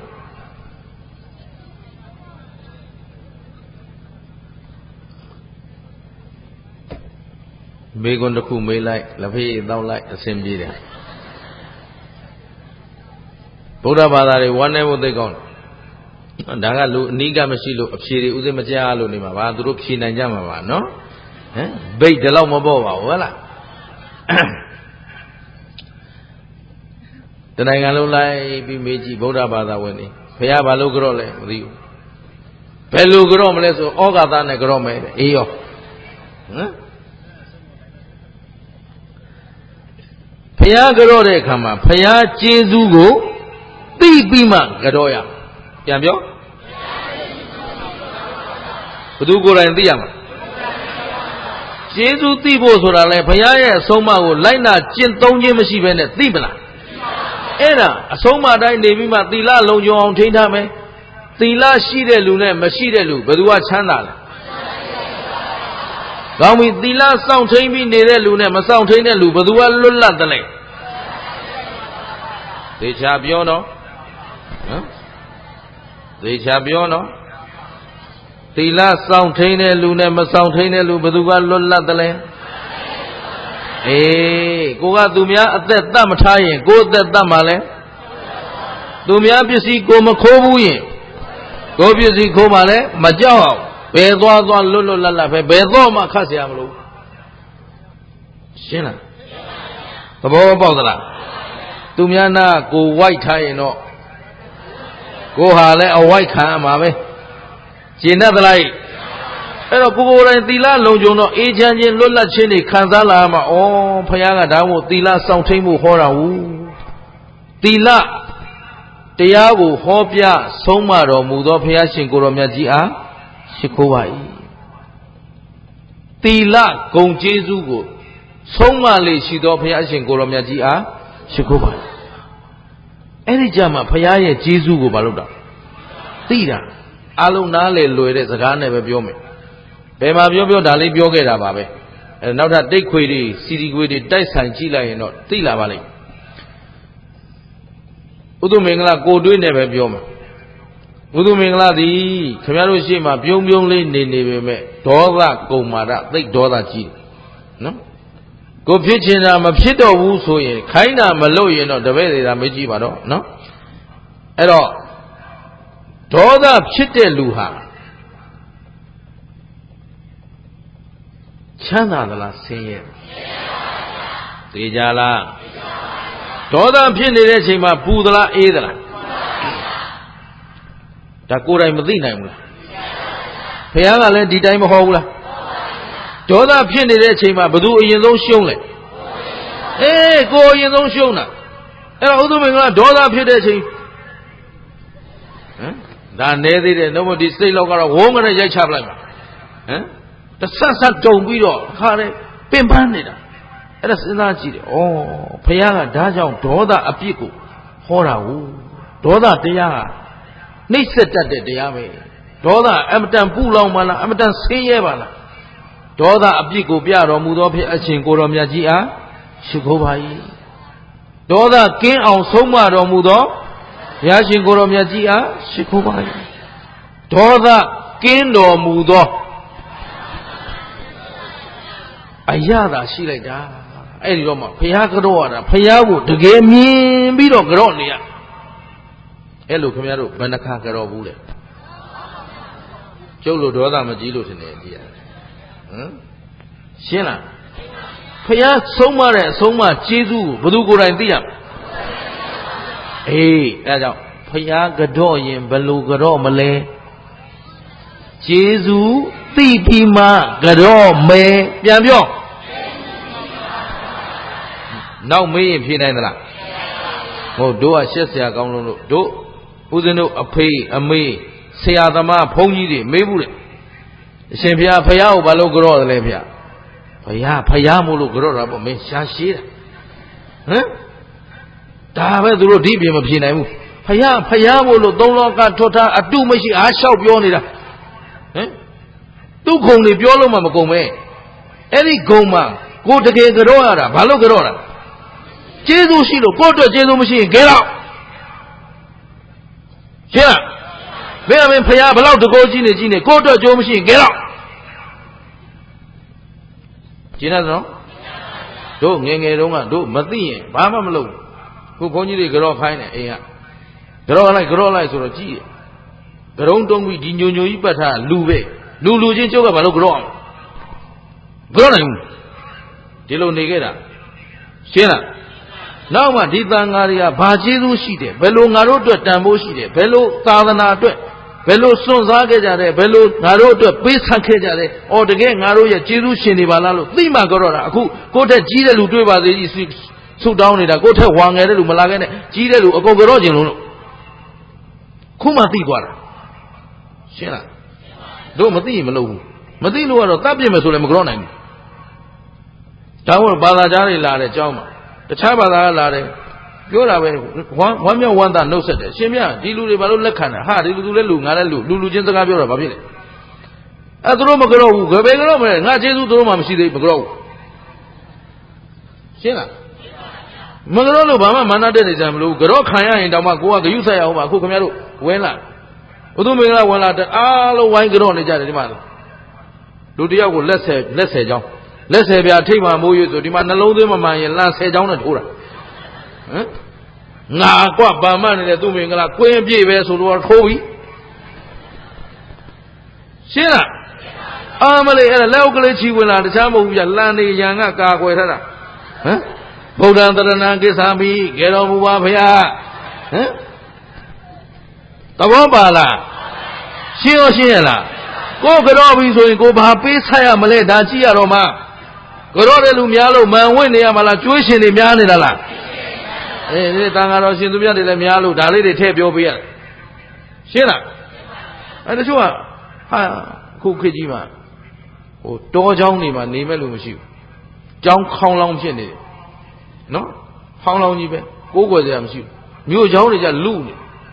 မေကွန်းတစ်ခုမေးလိုက်လက်ဖေးတောက်လိုက်အဆင်ပြေတယ်ဗုဒ္ဓဘာသာတွေဝမ်းနေဖို့သိကောင်းတယ်ဒါကလူအနိကမရှိလို့အဖြေတွေဥစဉ်မကြားလို့နေမှာပါသူတို့ဖြေနိုင်ကြမှာပါနော်ဟမ်ဘိတ်ဒီလောက်မပေါ့ပါဘူးဟုတ်လားတနိုင်ငံလုံးလိုက်ပြီးမေးကြည့်ဗုဒ္ဓဘာသာဝင်နေဘုရားဘာလို့ကြော့လဲမသိဘူးဘယ်လိုကြော့မလဲဆိုဩဃာသနဲ့ကြော့မယ်အေးရောဟမ်ဘုရားကြော့တဲ့အခါမှာဘုရားကျေးဇူးကိုသိပြီးမှကြော့ရပြန်ပြောဘသူကိုယ်တိုင်သိရမှာကျေးဇူးသိဖို့ဆိုတာလဲဘုရားရဲ့အဆုံးအမကိုလိုက်နာကျင့်သုံးခြင်းမရှိဘဲနဲ့သိမလားအဲ့ဒါအဆုံးအမတိုင်းနေပြီးမှသီလလုံခြုံအောင်ထိန်းထားမယ်သီလရှိတဲ့လူနဲ့မရှိတဲ့လူဘယ်သူကချမ်းသာလဲကောင်းပြီသီလစောင့်ထိန်းပြီးနေတဲ့လူနဲ့မစောင့်ထိန်းတဲ့လူဘယ်သူကလွတ်လပ်တယ်လဲသေချာပြောနော်ဟမ်သေချာပြောနော်သီလစောင့်ထိန်းတဲ့လူနဲ့မစောင့်ထိန်းတဲ့လူဘယ်သူကလွတ်လပ်တယ်လဲအေးကိုကသူများအသက်တတ်မထားရင်ကိုအသက်တတ်မှာလဲသူများပစ္စည်းကိုမခိုးဘူးရင်ကိုပစ္စည်းခိုးမှလဲမကြောက်အောင်ဘယ်သွားသွားလွတ်လွတ်လပ်လပ်ပဲဘယ်တော့မှခတ်เสียမလို့ရှင်းလားသဘောပေါက်သလားသူများနာကိုဝိုက်ထားရင်တော့ကိုဟာလဲအဝိုက်ခံရမှာပဲကျင့်တတ်သလားအဲ့တော့ကိုကိုယ်တိုင်သီလလုံခြုံတော့အေးချမ်းခြင်းလွတ်လပ်ခြင်းတွေခံစားလာမှာဩဘုရားကဒါမို့သီလစောင့်ထိန်ဖို့ဟောတာဟုတ်သီလတရားကိုဟောပြဆုံးမတော်မူသောဘုရားရှင်ကိုရောမြတ်ကြီးအားရှိခိုးပါ၏သီလဂုဏ်ကျေးဇူးကိုဆုံးမလေရှိသောဘုရားရှင်ကိုရောမြတ်ကြီးအားရှိခိုးပါ၏အဲ့ဒီကြမှာဘုရားရဲ့ကျေးဇူးကိုမလုပ်တာသိတာအလုံးနားလေလွယ်တဲ့စကားနဲ့ပဲပြောမယ်ဘယ်မှာပြောပြောဒါလေးပြောခဲ့တာပါပဲအဲနောက်ထပ်တိတ်ခွေတွေစီဒီခွေတွေတိုက်ဆိုင်ကြည့်လိုက်ရင်တော့သိလာပါလိမ့်ဥဒုမင်္ဂလာကိုတွေးနေပဲပြောမှာဥဒုမင်္ဂလာသည်ခင်ဗျားတို့ရှေ့မှာပြုံးပြုံးလေးနေနေပေမဲ့ဒေါသကုံမာရသိဒေါသကြီးနော်ကိုဖြစ်ချင်တာမဖြစ်တော့ဘူးဆိုရင်ခိုင်းတာမလုပ်ရင်တော့တပည့်တွေကမေးကြည့်ပါတော့နော်အဲ့တော့ဒေါသဖြစ်တဲ့လူဟာချမ်းသာသလားဆင်းရဲသိကြလားဒေါသဖြစ်နေတဲ့အချိန်မှာပူသလားအေးသလားဒါကိုယ်တိုင်မသိနိုင်ဘူးလားဘုရားကလည်းဒီတိုင်းမဟောဘူးလားဒေါသဖြစ်နေတဲ့အချိန်မှာဘယ်သူအရင်ဆုံးရှုံးလဲအေးကိုယ်အရင်ဆုံးရှုံးတာအဲ့တော့ဥဒ္ဓမင်္ဂလာဒေါသဖြစ်တဲ့အချိန်ဟမ်ဒါနဲသေးတယ်နှုတ်မဒီစိတ်လောက်ကတော့ဝုန်းကနေရိုက်ချပလိုက်ပါဟမ်တဆက်ဆက်တုံပြီးတော့ခါတဲ့ပင်ပန်းနေတာအဲ့ဒါစဉ်းစားကြည့်တယ်ဩဘုရားကဒါကြောင့်ဒေါသအပြစ်ကိုဟောတာဟုတ်ဒေါသတရားဟာနှိမ့်ဆက်တတ်တဲ့တရားပဲဒေါသအမတန်ပူလောင်ပါလားအမတန်ဆင်းရဲပါလားဒေါသအပြစ်ကိုပြတော်မူသောဘုရားအရှင်ကိုတော်မြတ်ကြီးအားရှိခိုးပါ၏ဒေါသကင်းအောင်ဆုံးမတော်မူသောဘုရားရှင်ကိုတော်မြတ်ကြီးအားရှိခိုးပါ၏ဒေါသကင်းတော်မူသောအရသာရှိလိုက်တာအဲ့ဒီတော့မှဘုရားကြော့ရတာဘုရားကိုတကယ်မြင်ပြီးတော့ကြော့နေရအဲ့လိုခင်ဗျားတို့ဘယ်နှခါကြော့ဘူးလဲကျုပ်လိုဒေါသမကြီးလို့ထင်တယ်ကြည်ရဟမ်ရှင်းလားဘုရားဆုံးမတဲ့အဆုံးမကျေးဇူးကိုဘယ်သူကိုယ်တိုင်သိရမလဲအေးအဲ့ဒါကြောင့်ဘုရားကြော့ရင်ဘယ်လိုကြော့မလဲကျေးဇူးသိပြီးမှကြော့မယ်ပြန်ပြောနောက်မေးရင်ဖြေနိုင်သလားဟုတ်တို့ကရှက်เสียကောင်းလို့တို့ဦးဇင်းတို့အဖေအမေဆရာသမားဘုန်းကြီးတွေမေးဘူးလေအရှင်ဘုရားဘုရားကိုဘာလို့ကြော့တယ်လဲဘုရားဘုရားဘုရားမို့လို့ကြော့တာပေါ့မင်းရှာရှည်တာဟမ်ဒါပဲသူတို့ဒီပြင်မဖြေနိုင်ဘူးဘုရားဘုရားမို့လို့သုံးလောကထွတ်ထားအတုမရှိအားလျှောက်ပြောနေတာဟမ်သူ့ဂုံတွေပြောလို့မှမကုန်ပဲအဲ့ဒီဂုံမှာကိုတကယ်ကြော့ရတာဘာလို့ကြော့တာကျေးဇူးရှိလို့ကိုယ့်အတွက်ကျေးဇူးမရှိရင်ကဲတော့ရှင်းလားမင်းအမင်းဖရာဘလောက်တကိုးကြီးနေကြီးနေကိုယ့်အတွက်ကြိုးမရှိရင်ကဲတော့ရှင်းလားနော်တို့ငယ်ငယ်တုန်းကတို့မသိရင်ဘာမှမလုပ်ခုဘုန်းကြီးတွေကြော့ခိုင်းတယ်အိမ်ကကြော့လိုက်ကြော့လိုက်ဆိုတော့ကြည့်ရကရုံးတုံးပြီးဒီညိုညိုကြီးပတ်ထားလူပဲလူလူချင်းကျုပ်ကဘာလို့ကြော့အောင်ကြော့နိုင်ဘူးဒီလိုနေခဲ့တာရှင်းလား
နောက်မှဒီသံဃာတွေကဘာကျေးဇူးရှိတယ်ဘယ်လိုငါတို့အတွက်တန်ဖိုးရှိတယ်ဘယ်လိုသာသနာအတွက်ဘယ်လိုစွန့်စားခဲ့ကြတယ်ဘယ်လိုငါတို့အတွက်ပေးဆပ်ခဲ့ကြတယ်အော်တကယ်ငါတို့ရဲ့ကျေးဇူးရှင်တွေပါလားလို့သိမှကြတော့တာအခုကိုယ့်ထက်ကြီးတဲ့လူတွေ့ပါသေးကြီးဆုတောင်းနေတာကိုယ့်ထက်ဝါငယ်တဲ့လူမလာခဲ့နဲ့ကြီးတဲ့လူအကုန်ကြတော့ကျင်လို့ခုမှသိသွားတာရှင်းလားတို့မသိရင်မလုပ်ဘူးမသိလို့ကတော့တပ်ပြစ်မယ်ဆိုလည်းမကြောက်နိုင်ဘူးဒါမှမဟုတ်ဘာသာကြားတွေလာတဲ့အကြောင်းမှာတခြားဘာသာကလာတယ်ပြောတာပဲဝမ်းဝမ်းမြောက်ဝမ်းသာနှုတ်ဆက်တယ်ရှင်မြတ်ဒီလူတွေဘာလို့လက်ခံတာဟာဒီလူသူလည်းလူငါလည်းလူလူလူချင်းစကားပြောတာဘာဖြစ်လဲအဲသူတို့မကြောက်ဘူးဘယ်ကြောက်မလဲငါကျေးဇူးသူတို့မှမရှိသေးဘူးမကြောက်ဘူးရှင်းလားမကြောက်လို့ဘာမှမာနတက်နေကြမလို့ကြောက်ခံရရင်တောင်မှကိုကဂယုဆိုင်ရအောင်ပါအခုခင်ဗျားတို့ဝင်လာဘုသူမင်္ဂလာဝင်လာတဲ့အားလုံးဝိုင်းကြောက်နေကြတယ်ဒီမှာလူတယောက်ကိုလက်ဆယ်လက်ဆယ်ချောင်းလက်ဆယ်ပြထိတ်မှမိုးရွဆိုဒီမှာနှလုံးသွင်းမမှန်ရင်လမ်းဆယ်ချောင်းနဲ့ထိုးတာဟမ်ငါကွဗာမနေတဲ့သူမင်္ဂလာကွင်းပြည့်ပဲဆိုတော့ထိုးပြီရှင်းလားအာမလေးအဲ့ဒါလက်ဥကလေးချီဝင်လာတခြားမဟုတ်ဘူးပြလမ်းနေရန်ကကာကွယ်ထားတာဟမ်ဗုဒ္ဓံတရဏံကိစ္ဆာမိကေတော်မူပါဗျာဟမ်သဘောပါလားရှင်းရောရှင်းရလားကိုကြောပြီဆိုရင်ကိုဘာပေးဆက်ရမလဲဒါကြည့်ရတော့မှကြောတဲ့လူများလို့မန်ဝင့်နေရမလားကျွေးရှင်တွေများနေတာလားအေးဒီတန်ဃာတော်ရှင်သူမြတ်တွေလည်းများလို့ဒါလေးတွေထည့်ပြောပေးရတယ်ရှင်းလားအဲတချို့ကဟာခုခေတ်ကြီးမှာဟိုတောเจ้าနေမှာနေမဲ့လူမရှိဘူးเจ้าခေါင်းလောင်းဖြစ်နေတယ်နော်ခေါင်းလောင်းကြီးပဲကိုးကွယ်စရာမရှိဘူးမြို့เจ้าတွေကြလူနေ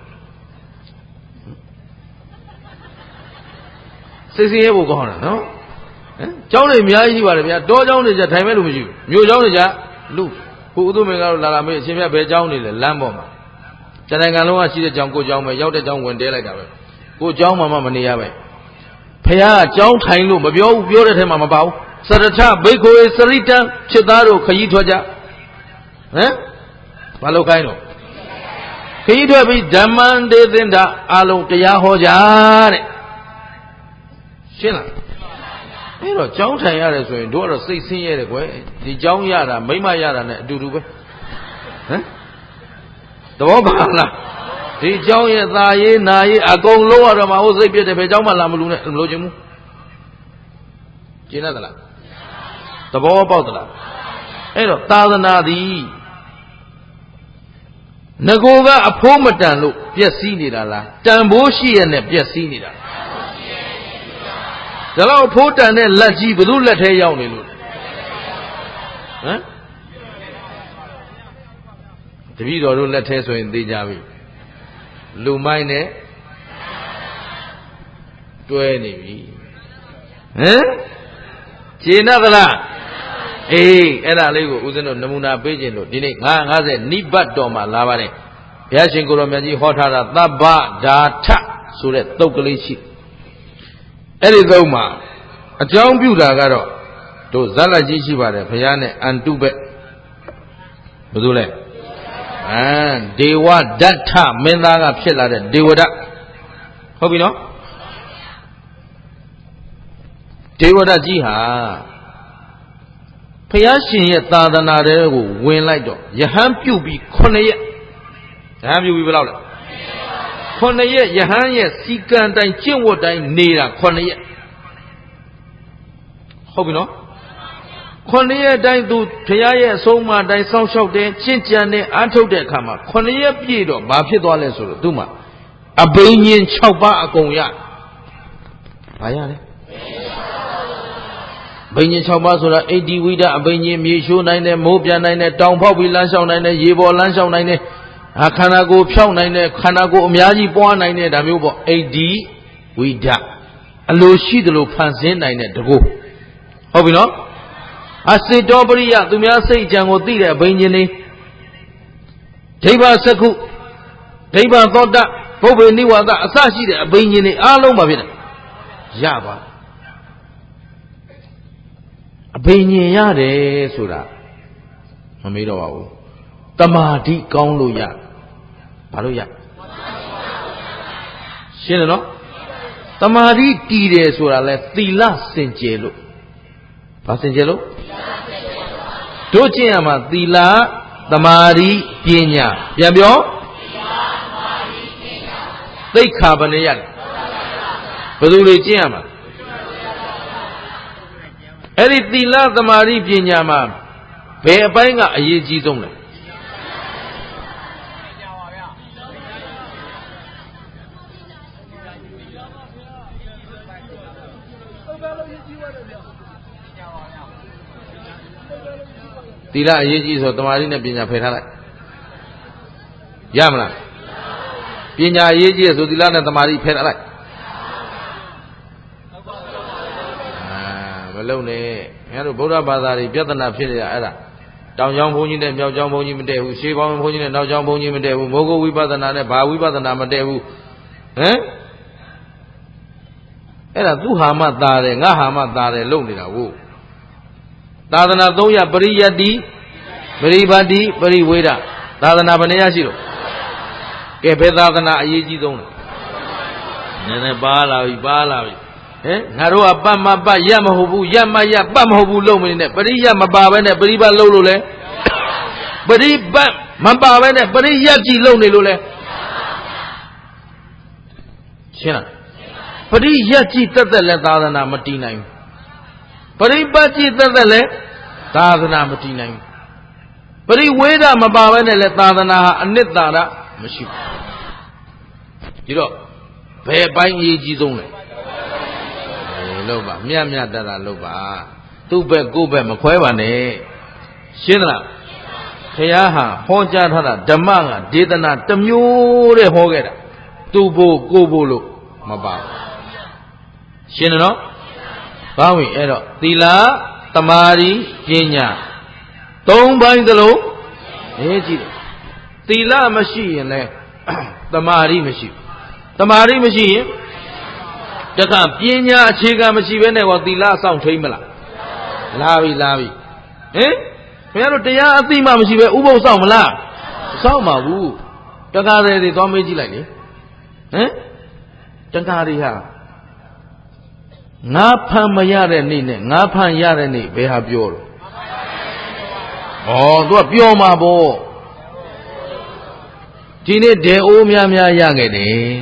စိတ်ဆင်းရဲဖို့ကောင်းတာနော်ဟမ်เจ้าတွေအများကြီးရှိပါတယ်ဗျာတောเจ้าတွေကြထိုင်မဲ့လူမရှိဘူးမြို့เจ้าတွေကြလူခုဥဒုမင်္ဂလာလာလာမေးအရှင်မြတ်ဘယ်เจ้าနေလဲလမ်းပေါ်မှာတဏ္ဍာန်လုံးကရှိတဲ့เจ้าကိုเจ้าပဲရောက်တဲ့เจ้าဝင်တဲလိုက်တာပဲကိုเจ้าမှမမနေရပဲဖះကเจ้าထိုင်လို့မပြောဘူးပြောတဲ့ထဲမှာမပါဘူးစရထဘိက္ခုေစရိတံဖြစ်သားတို့ခရီးထွက်ကြဟမ်ဘာလို့ခိုင်းတော့ခရီးထွက်ပြီးဓမ္မံဒေသင်္တာအလုံးတရားဟောကြတဲ့ရှင်းလားအဲ့တော့ကြောင်းထိုင်ရတယ်ဆိုရင်တို့ကတော့စိတ်ဆင်းရဲတယ်ကွယ်ဒီကြောင်းရတာမိမရတာနဲ့အတူတူပဲဟမ်သဘောပါလားဒီကြောင်းရဲ့သာရေးနာရေးအကုန်လုံးရတော့မှဟိုစိတ်ပြည့်တယ်ဘယ်ကြောင်းမှလာမလို့နဲ့မလို့ချင်ဘူးကျင်းသလားသဘောပေါက်သလားအဲ့တော့သာသနာသည်ငကိုကအဖိုးမတန်လို့ပျက်စီးနေတာလားတန်ဖိုးရှိရနဲ့ပျက်စီးနေတာဒါတော့ဖိုးတန်တဲ့လက်ကြီးဘယ်သူလက်ထဲရောက်နေလို့ဟမ်တပည့်တော်တို့လက်ထဲဆိုရင်သိကြပြီလူမိုင်းနဲ့တွဲနေပြီဟမ်ခြေနဲ့သလားအေးအဲ့ဒါလေးကိုဦးဇင်းတို့နမူနာပေးခြင်းလို့ဒီနေ့ငါးငါးဆယ်နိဗ္ဗတ်တော်မှာလာပါတယ်ဘုရားရှင်ကိုရောမြတ်ကြီးဟောထားတာသဗ္ဗဓာထဆိုတဲ့သုတ်ကလေးရှိအဲ့ဒီသုတ်မှာအကြောင်းပြုတာကတော့တို့ဇာတ်ကြီးရှိပါတယ်ဘုရားနဲ့အန်တုဘက်ဘယ်သူလဲအမ်ဒေဝဒတ္ထမင်းသားကဖြစ်လာတဲ့ဒေဝဒတ်ဟုတ်ပြီနော်ဒေဝဒတ်ကြီးဟာဘုရားရှင်ရဲ့သာသနာတဲကိုဝင်လိုက်တော့ယဟန်ပြုတ်ပြီးခုနှစ်ရက်ယဟန်ပြုတ်ပြီးဘယ်လောက်လဲခုနှစ်ရက်ယဟန်ရဲ့စီကံတိုင်းကျင့်ဝတ်တိုင်းနေတာခုနှစ်ရက်ဟုတ်ပြီနော်ခုနှစ်ရက်တိုင်းသူဘုရားရဲ့အဆုံးအမတိုင်းစောင့်ရှောက်တယ်ချင့်ကြံတယ်အားထုတ်တဲ့အခါမှာခုနှစ်ရက်ပြည့်တော့ဘာဖြစ်သွားလဲဆိုတော့သူ့မှာအဘိညာဉ်၆ပါးအကုန်ရဘာရလဲဘိညာဉ်၆ပါးဆိုတာအိတ်ဒီဝိဒအဘိညာဉ်မြေရှိုးနိုင်တယ်မိုးပြန်နိုင်တယ်တောင်ဖောက်ပြီးလမ်းလျှောက်နိုင်တယ်ရေပေါ်လမ်းလျှောက်နိုင်တယ်အခန္ဓာကိုယ်ဖြောက်နိုင်တယ်ခန္ဓာကိုယ်အများကြီးပွားနိုင်တယ်ဒါမျိုးပေါ့အိတ်ဒီဝိဒအလိုရှိသလိုဖန်ဆင်းနိုင်တဲ့တကူဟုတ်ပြီနော်အစေတောပရိယသူများစိတ်ကြံကိုသိတဲ့အဘိညာဉ်လေးဒိဗ္ဗစက္ခုဒိဗ္ဗသောတဘုဗ္ဗေနိဝါဒအစရှိတဲ့အဘိညာဉ်လေးအားလုံးပါဖြစ်တယ်ရပါအဘိညာဉ်ရတယ်ဆိုတာမမေးတော့ပါဘူးတမာတိကောင်းလို့ရဘာလို့ရရှင်းတယ်နော်တမာတိတည်တယ်ဆိုတာလဲသီလစင်ကြယ်လို့ဘာစင်ကြယ်လို့တို့ကျင့်ရမှာသီလသမာဓိပညာပြန်ပြောသိက္ခာဘယ်နှရလဲဘယ်သူတွေကျင့်ရမှာအဲ့ဒီသီလသမာဓိပညာမှာဘယ်အပိုင်းကအရေးကြီးဆုံးလဲသီလအရေးကြီးဆိုသမာဓိနဲ့ပညာဖယ်ထားလိုက်ရမလားပညာအရေးကြီးဆိုသီလနဲ့သမာဓိဖယ်ထားလိုက်အာမလုံနဲ့ခင်ဗျားတို့ဗုဒ္ဓဘာသာတွေပြဿနာဖြစ်နေတာအဲ့ဒါတောင်ကျောင်းဘုန်းကြီးနဲ့မြောက်ကျောင်းဘုန်းကြီးမတည့်ဘူးရှေးပေါင်းဘုန်းကြီးနဲ့နောက်ကျောင်းဘုန်းကြီးမတည့်ဘူးမိုးကုတ်ဝိပဿနာနဲ့ဘာဝိပဿနာမတည့်ဘူးဟမ်အဲ့ဒါသူဟာမှသာတယ်ငါဟာမှသာတယ်လုံနေတာဟုတ်သာသနာသုံးရပရိယတ္တိပရိပါတိပရိဝေဒသာသနာဘယ်နှရရှိလို့ကဲဘယ်သာသနာအရေးကြီးဆုံးလဲနည်းနည်းပါလာပြီပါလာပြီဟင်ငါတို့ကပတ်မပတ်ရမဟုတ်ဘူးရမရပတ်မဟုတ်ဘူးလုံမနေနဲ့ပရိယမပါဘဲနဲ့ပရိပတ်လုံလို့လဲပရိပတ်မပါဘဲနဲ့ပရိယတ်ကြီးလုံနေလို့လဲရှင်းလားပရိယတ်ကြီးတက်တက်လဲသာသနာမတည်နိုင်ဘူးပရိပတ်ကြီးတက်တက်လဲသာသနာမတည်နိုင်ဘူးပရိဝေဒမပါဘဲနဲ့လဲသာသနာဟာအနှစ်သာရမရှိဘူးဒီတော့ဘယ်ပိုင်းအရေးကြီးဆုံးလဲလို့ပါမြတ်မြတ်တတာလို့ပါသူ့ဘက်ကိုယ့်ဘက်မခွဲပါနဲ့ရှင်းသလားခရဟာဟောကြားထားတာဓမ္မကဒေသနာတစ်မျိုးတည်းဟောခဲ့တာသူ့ဘို့ကိုယ့်ဘို့လို့မပါဘူးရှင်းတယ်နော်ကောင်းပြီအဲ့တော့သီလသမာဓိပညာသုံးပိုင်းသလုံးရေးကြည့်တယ်သီလမရှိရင်လဲသမာဓိမရှိဘူးသမာဓိမရှိရင်တခါပညာအခြေခံမရှိဘဲနဲ့ဟောသီလဆောင်ထိမ့်မလားလာပြီလာပြီဟင်ခင်ဗျားတို့တရားအသိမှမရှိပဲဥပုသ်ဆောင်မလားဆောင်ပါဘူးတခါတည်းတွေသွားမေးကြည့်လိုက်လေဟင်တခါတွေဟာငါဖန်မရတဲ့နေ့နဲ့ငါဖန်ရတဲ့နေ့ဘယ်ဟာပြောတော့ဩသူကပြောမှာပေါ့ဒီနေ့ဒေအိုးများများရခဲ့တယ်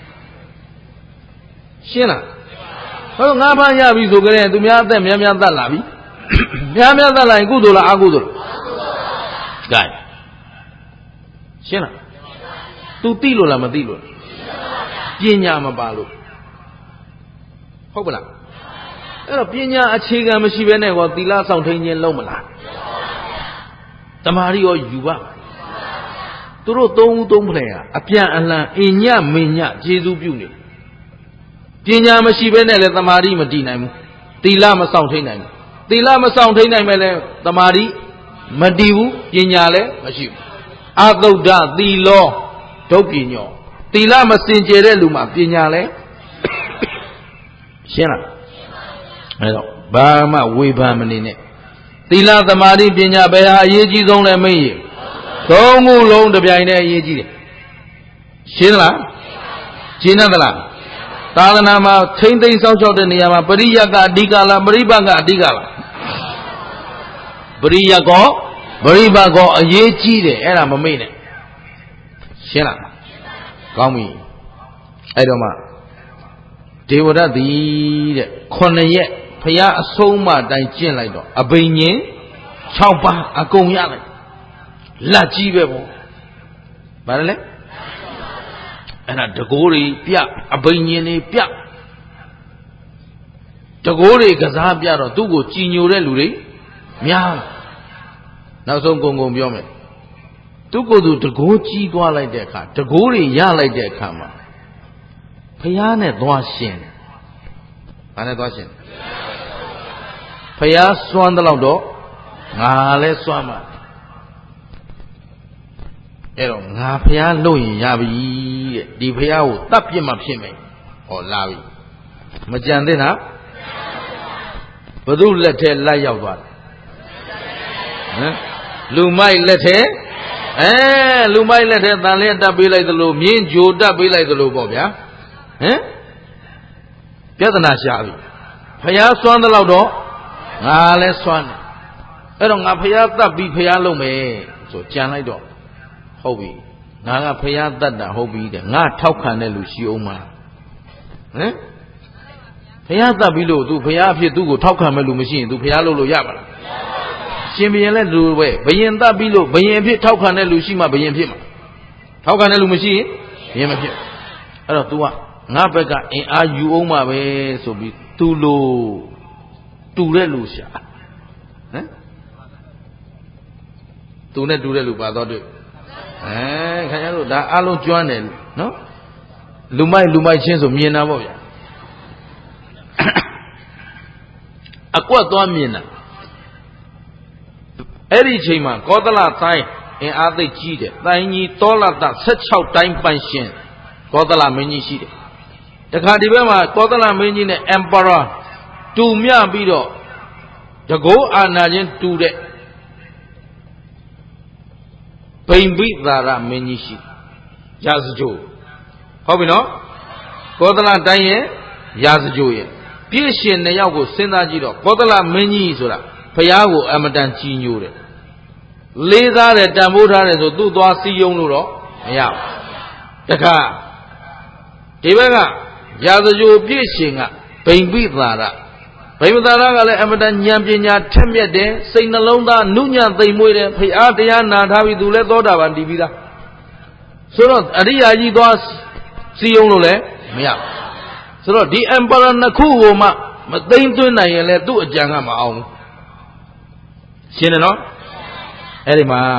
ရှင်းလားဟောငါးဖန်ရပြီဆိုကြတဲ့သူများအသက်များများတတ်လာပြီများများတတ်လာရင်ကုသိုလ်လားအကုသိုလ်လား gain ရှင်းလား तू သိလို့လားမသိလို့ပညာမပါလို့ဟုတ်ပလားအဲ့တော့ပညာအခြေခံမရှိဘဲနဲ့ဟောသီလဆောင်ထိန်ခြင်းလုံးမလားတမာရီရောယူပါသူတို့သုံးဦးသုံးဖလှယ်ဟာအပြန်အလှန်အညမင်ညကျေစုပြုနေပညာမရှိဘဲနဲ့လည်းတမာရီမတည်နိုင်ဘူးသီလမဆောင်ထိန်နိုင်ဘူးသီလမဆောင်ထိန်နိုင်မဲ့လည်းတမာရီမတည်ဘူးပညာလည်းမရှိဘူးအသုဒ္ဓသီလောဒုပညောသီလမစင်ကြယ်တဲ့လူမှာပညာလည်းရှင်းလားအဲ့တော့ဘာမှဝေဖန်မနေနဲ့သီလသမာဓိပညာဘယ်ဟာအရေးကြီးဆုံးလဲမင်းရေသုံးခုလုံးတစ်ပြိုင်တည်းအရေးကြီးတယ်ရှင်းလားရှင်းသလားသာသနာမှာထိမ့်သိမ်းစောင့်ရှောက်တဲ့နေရာမှာပရိယတ်ကအဓိကလားပရိပတ်ကအဓိကလားပရိယတ်ကောပရိပတ်ကောအရေးကြီးတယ်အဲ့ဒါမမေ့နဲ့ရှင်းလားကောင်းပြီအဲ့တော့မှဒေဝရတ်သည်တဲ့ခုနှစ်ရက်ဖရာအဆုံးမတိုင်းကျင့်လိုက်တော့အဘိညာဉ်၆ပါးအကုန်ရလိုက်လက်ကြီးပဲပေါ့ဗါတယ်လေအဲ့ဒါတကိုးတွေပြအဘိညာဉ်တွေပြတကိုးတွေကစားပြတော့သူ့ကိုကြည်ညိုတဲ့လူတွေများနောက်ဆုံးကုံကုံပြောမယ်သူ့ကိုယ်သူတကိုးကြီးသွားလိုက်တဲ့အခါတကိုးတွေရလိုက်တဲ့အခါမှာဖျားနဲ့သွားရှင်ဘာနဲ့သွားရှင်ဖျားစွမ်းတဲ့လောက်တော့ငါလည်းစွမ်းမှာအဲ့တော့ငါဖျားလို့ရင်ရပြီတဲ့ဒီဖျားကိုတတ်ပြစ်မှဖြစ်မယ်ဟောလာပြီမကြံသေးတာဘု து လက်ထဲလိုက်ရောက်သွားတယ်ဟမ်လူမိုက်လက်ထဲအဲလူမိုက်လက်ထဲတန်လျက်တက်ပေးလိုက်သလိုမြင်းဂျိုတက်ပေးလိုက်သလိုပေါ့ဗျာဟမ်ပြဿနာရှာပြီဖျားစွမ်းတဲ့လောက်တော့ငါလည်းစွမ်းတယ်အဲ့တော့ငါဖျားတတ်ပြီးဖျားလုံးမယ်ဆိုကြံလိုက်တော့ဟုတ်ပြီငါကဖရာတတ်တာဟုတ်ပြီတဲ့ငါထောက်ခံတဲ့လူရှိအောင်မလားဟမ်ဖရာတတ်ပြီလို့ तू ဖရာအဖြစ်သူ့ကိုထောက်ခံမဲ့လူမရှိရင် तू ဖရာလုပ်လို့ရပါလားရှင်ဘုရင်လည်းလူပဲဘုရင်တတ်ပြီလို့ဘုရင်အဖြစ်ထောက်ခံတဲ့လူရှိမှဘုရင်ဖြစ်မှာထောက်ခံတဲ့လူမရှိရင်ဘုရင်မဖြစ်အဲ့တော့ तू ကငါဘက်ကအင်အားယူအောင်မှာပဲဆိုပြီး तू လို့တူတဲ့လူရှာဟမ် तू နဲ့တူတဲ့လူပါတော့တွေ့အဲခင်ဗျားတို့ဒါအလုံးကျွမ်းတယ်နော်လူမိုက်လူမိုက်ချင်းဆိုမြင်တာပေါ့ဗျာအကွက်သွားမြင်တာအဲ့ဒီအချိန်မှာကောသလတိုင်းအင်အားသိကြီးတယ်တိုင်းကြီးတောလတဆယ့်ခြောက်တိုင်းပန်းရှင်ကောသလမင်းကြီးရှိတယ်တခါဒီဘက်မှာကောသလမင်းကြီးနဲ့ emperor တူမြပြီးတော့တကောအာဏာချင်းတူတဲ့ဗိမ္ပိသာရမင်းကြီးရှိရာဇဂိုဟုတ်ပြီနော်ကောသလတိုင်းရဲ့ရာဇဂိုရဲ့ပြည့်ရှင်နှစ်ယောက်ကိုစဉ်းစားကြည့်တော့ကောသလမင်းကြီးဆိုတာဘုရားကိုအမတန်ကြီးညိုတယ်လေးစားတယ်တန်ဖိုးထားတယ်ဆိုသူ့သွားစီယုံလို့တော့မရဘူးတခါဒီဘက်ကရာဇဂိုပြည့်ရှင်ကဗိမ္ပိသာရဗိမ္မာသာရကလည်းအမတန်ဉာဏ်ပညာထက်မြက်တယ်စိတ်နှလုံးသားနုညံ့သိမ်မွေ့တယ်ဖရာတရားနာထားပြီးသူလည်းသောတာပန်တည်ပြီးသားဆိုတော့အရိယာကြီးသွားစီယုံလို့လည်းမရဘူးဆိုတော့ဒီ emperor နှစ်ခုကိုမှမသိမ့်သွင်းနိုင်ရင်လည်းသူ့အကြံကမအောင်ဘူးရှင်းတယ်နော်အဲ့ဒီမှာ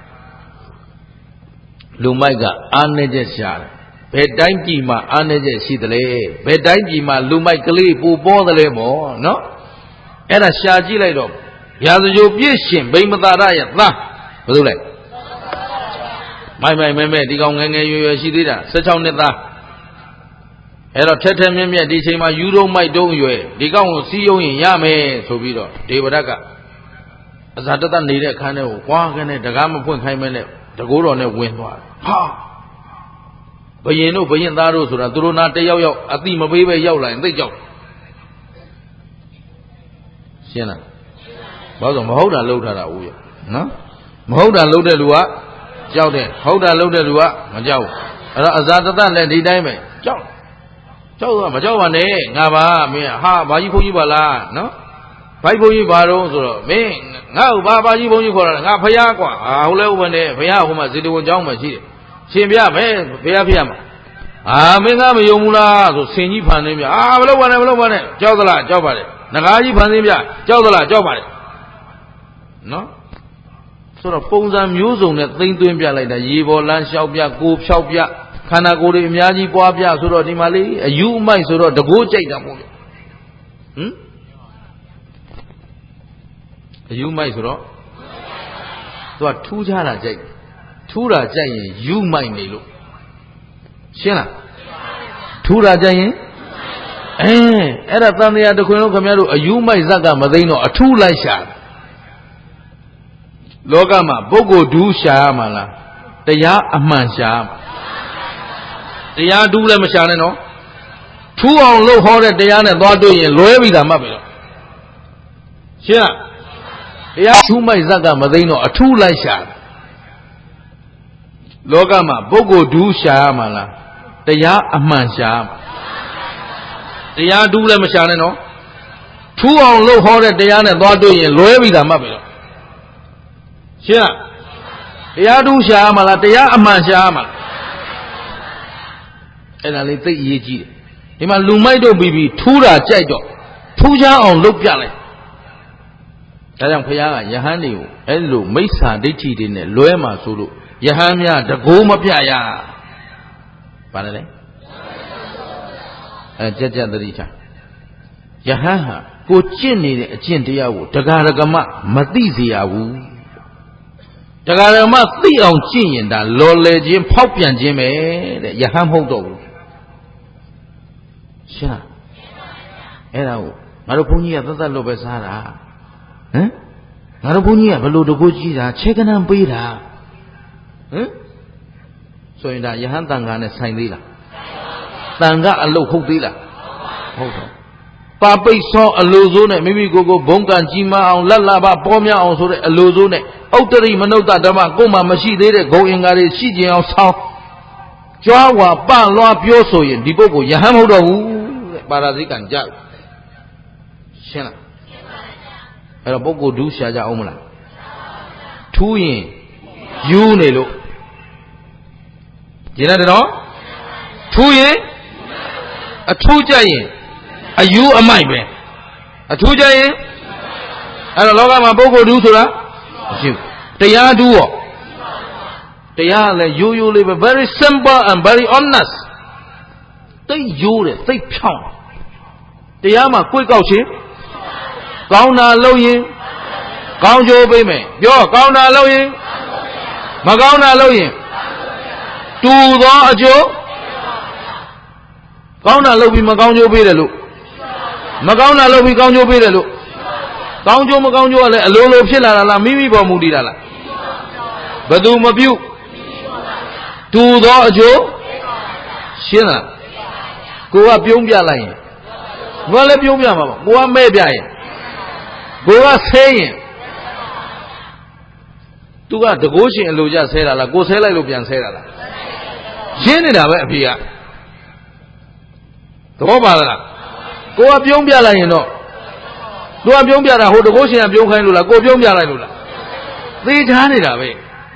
လူမိုက်ကအာနေချက်ရှာတယ်ဘယ်တိုင်းပြည်မှာအာနေချက်ရှိသလဲဘယ်တိုင်းပြည်မှာလူမိုက်ကလေးပူပေါ်သလဲမို့နော်အဲ့ဒါရှာကြည့်လိုက်တော့ရာဇဂိုပြည့်ရှင်ဗိမ္မာသာရရဲ့သားဘယ်လိုလဲမိုင်မိုင်မဲမဲဒီကောင်ငယ်ငယ်ရွယ်ရွယ်ရှိသေးတာဆယ့်ခြောက်နှစ်သားအဲ့တော့ထက်ထက်မြက်မြက်ဒီချိန်မှာယူရုံမိုက်တုံးရွယ်ဒီကောင်ကိုစီးယုံရင်ရမယ်ဆိုပြီးတော့ဒေဝရတ်ကအဇာတတနေတဲ့အခန်းထဲကိုကွာကနေတကားမဖွင့်ခိုင်းမဲနဲ့တကိုးတော်နဲ့ဝင်သွားတယ်ဟာဘယင်တို့ဘယင်သားတို့ဆိုတာသူတို့နာတယောက်ယောက်အတိမပေးပဲရောက်လာရင်သိကြောက်ရှင်းလားဘာလို့မဟုတ်တာလှုပ်ထားတာဦးရနော်မဟုတ်တာလှုပ်တဲ့လူကကြောက်တယ်ဟုတ်တာလှုပ်တဲ့လူကမကြောက်အဲ့တော့အဇာတတလည်းဒီတိုင်းပဲကြောက်ကြောက်ကမကြောက်ပါနဲ့ငါပါမင်းဟာဘာကြီးဘုန်းကြီးပါလားနော်ဘိုက်ဘုန်းကြီးဘာတော့ဆိုတော့မင်းငါ့ကိုဘာဘာကြီးဘုန်းကြီးခေါ်တာငါဖယားကွာဟာဟုတ်လဲဥပနဲ့ဖယားဟိုမှာဇေတဝန်ကျောင်းမှာရှိတယ်ရှင်ပြမယ်ဖယားဖယားမှာအာမင်းကမယုံဘူးလားဆိုဆင်ကြီးဖန်သင်းပြအာမလုပ်ပါနဲ့မလုပ်ပါနဲ့ကြောက်သလားကြောက်ပါလေငကားကြီးဖန်သင်းပြကြောက်သလားကြောက်ပါလေနော်ဆိုတော့ပုံစံမျိုးစုံနဲ့သိမ့်သွင်းပြလိုက်တာရေပေါ်လမ်းလျှောက်ပြကိုဖြောက်ပြခန္ဓာကိုယ်တွေအများကြီးပွားပြဆိုတော့ဒီမှာလေးအယူအမိုက်ဆိုတော့တကိုးကြိုက်တာပေါ့ဗျဟမ်အယူမိုက်ဆိုတော့သူကထူးခြားတာကြိုက်ထူးတာကြိုက်ရင်ယူမိုက်နေလို့ရှင်းလားထူးတာကြိုက်ရင်အဲအဲ့ဒါသံဃာတခွင်လုံးခင်ဗျားတို့အယူမိုက်ဇက်ကမသိတော့အထူးလိုက်ရှာလောကမှာပုဂ္ဂိုလ်ဒူးရှာရမှာလားတရားအမှန်ရှာတရားဒူးလည်းမရှာနဲ့နော်ထူးအောင်လှုပ်ဟောတဲ့တရားနဲ့သွားတွေ့ရင်လွဲပြီးတာမှတ်ပြီတော့ရှင်းလားတရားထူးမိုက်ဇက်ကမသိတော့အထူးလိုက်ရှာလောကမှာပုဂ္ဂိုလ်ဒူးရှာရမှာလားတရားအမှန်ရှာတရားဒူးလည်းမရှာနဲ့နော်ထူးအောင်လှုပ်ဟောတဲ့တရားနဲ့သွားတွေ့ရင်လွဲပြီးတာမှတ်ပြီတော့ရှင်းလားတရားဒူးရှာရမှာလားတရားအမှန်ရှာရမှာလားအဲ့ဒါလေးသိအရေးကြီးတယ်ဒီမှာလူမိုက်တို့ပြီးပြီးထူးတာကြိုက်တော့ထူးခြားအောင်လုပ်ပြလိုက်ဒါကြောင့်ဘုရားကယဟန်တွေကိုအဲ့လိုမိစ္ဆာဒိဋ္ဌိတွေနဲ့လွဲမှာဆိုလို့ယဟန်များတကိုးမပြရဘာလဲလဲအဲကြက်ကြက်သတိထားယဟန်ဟာကိုကျင့်နေတဲ့အကျင့်တရားကိုတရားဓမ္မမသိစေရဘူးတရားဓမ္မသိအောင်ကျင့်ရင်ဒါလော်လေခြင်းဖောက်ပြန်ခြင်းပဲတဲ့ယဟန်မဟုတ်တော့ဘူးရှင်းအဲ့ဒါကိုငါတို့ဘုန်းကြီးကသတ်သတ်လို့ပဲစားတာဟမ်ငါတို့ဘုန်းကြီးကဘလို့တကိုးကြီးတာခြေကနံပေးတာဟမ်ဆိုရင်ဒါယဟန်တန်ခါနဲ့ဆိုင်သေးလားတန်ခါအလုတ်ဟုတ်သေးလားဟုတ်တော့ပါပိတ်ဆောအလိုစိုးနဲ့မိမိကိုယ်ကိုဘုံကံကြီးမအောင်လက်လာပါပေါ်များအောင်ဆိုတဲ့အလိုစိုးနဲ့ Uttari Manota Dama Goma Mashi de go in Gari Shijin of South Jawa Ban Loa Pioso in Dibogo Yahamodo Barazikan Jab Shena a Bogo do Shaja Omla Two in Junelo Jina Two in a two giant a you a my man a two giant and a Loga Bogo do to that. They are do They are you you live very simple and very honest. They you it, they pound. They are my quick out here. Gauna low yin. Gaunjo baby. Yo, Gauna low yin. Magauna low yin. Do the ajo. Gauna low be Magaunjo be the look. Magauna low be Gaunjo be the look. Gaunjo Magaunjo a low pilla la mimi bomudi la. Badu mabu. Do the ajo. Shina. Go up Yumbia line. Well, if Yumbia, go up maybe I. Go up saying. To got the Goshi and Luja Sera, go Sela Lubian Sera. Jenna Pia. The Obala. Go up Yumbia line, you know. Do up Yumbia, hold the Goshi and Yunga, go Yumbia Lula. They done it away.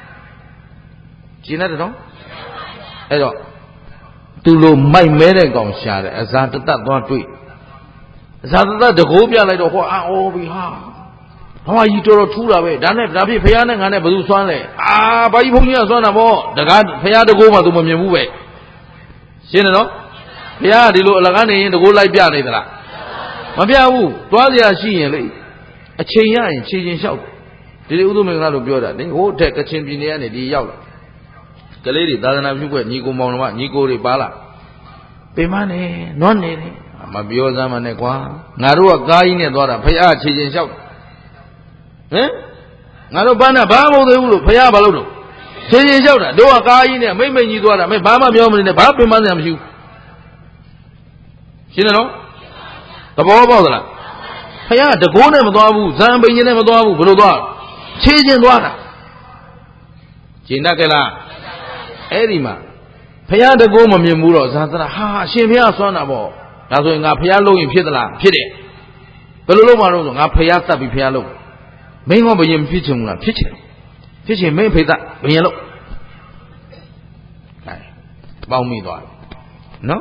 Gina, no? Hello. To lo my merry-go share as I did that one tweet. As I did that the Gobia like the whole oh we have. How are you to a tour away? Done it, Rabi Payana and a Bazu Swanley. Ah, by you son of all the God Payada Goma to move away. Sino? Pia de Lagani in the go like Bianera. Mabiahu, Twalia she and a chain in changing shout. Did you do me not of Bioda? They won't take a change in the end of the yellow. The lady doesn't have you with Nico Monoma, Nico Ribala. Pemane, non nene, Mabioza Manequa, Narua Guy in a daughter, Paya Chijin shout. Eh? Narubana Babo the Ulu, Paya Baludo. Chijin shout, do a guy in there, maybe you daughter, may Bama Biom in the Babiman of you. Sino? The Bobola. Paya, the Gona Madabu, Zambi Madabu, Bruda, Chijin daughter. Chinakela. Erima. Paya the Goma Mimuro, Santa, ha, she may have son of all. That's when I pay low in Piedla, Pide. Belomaro, I pay up to be piano. May not be in pitching, pitching. Pitching may pay that, when you look. Bow me, no?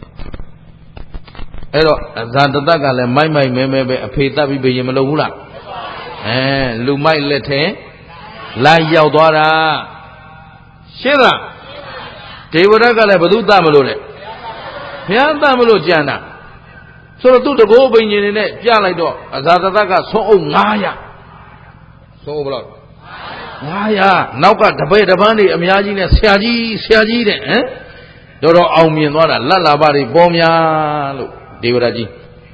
Hello, Zantaka, and my my may a pay that be Yamala. Eh, Lumai let him. Lie Yaudora. Shira. They were a Badu Damalo. Pian Damalo Jana. So to the go in it, Jalado, Azataka, so Naya. So blood. Naya, now got the bay of money, imagine a Siaji, Siaji, eh? Doro Aumi and Wada, Lalabari, Bomia, Devaraji.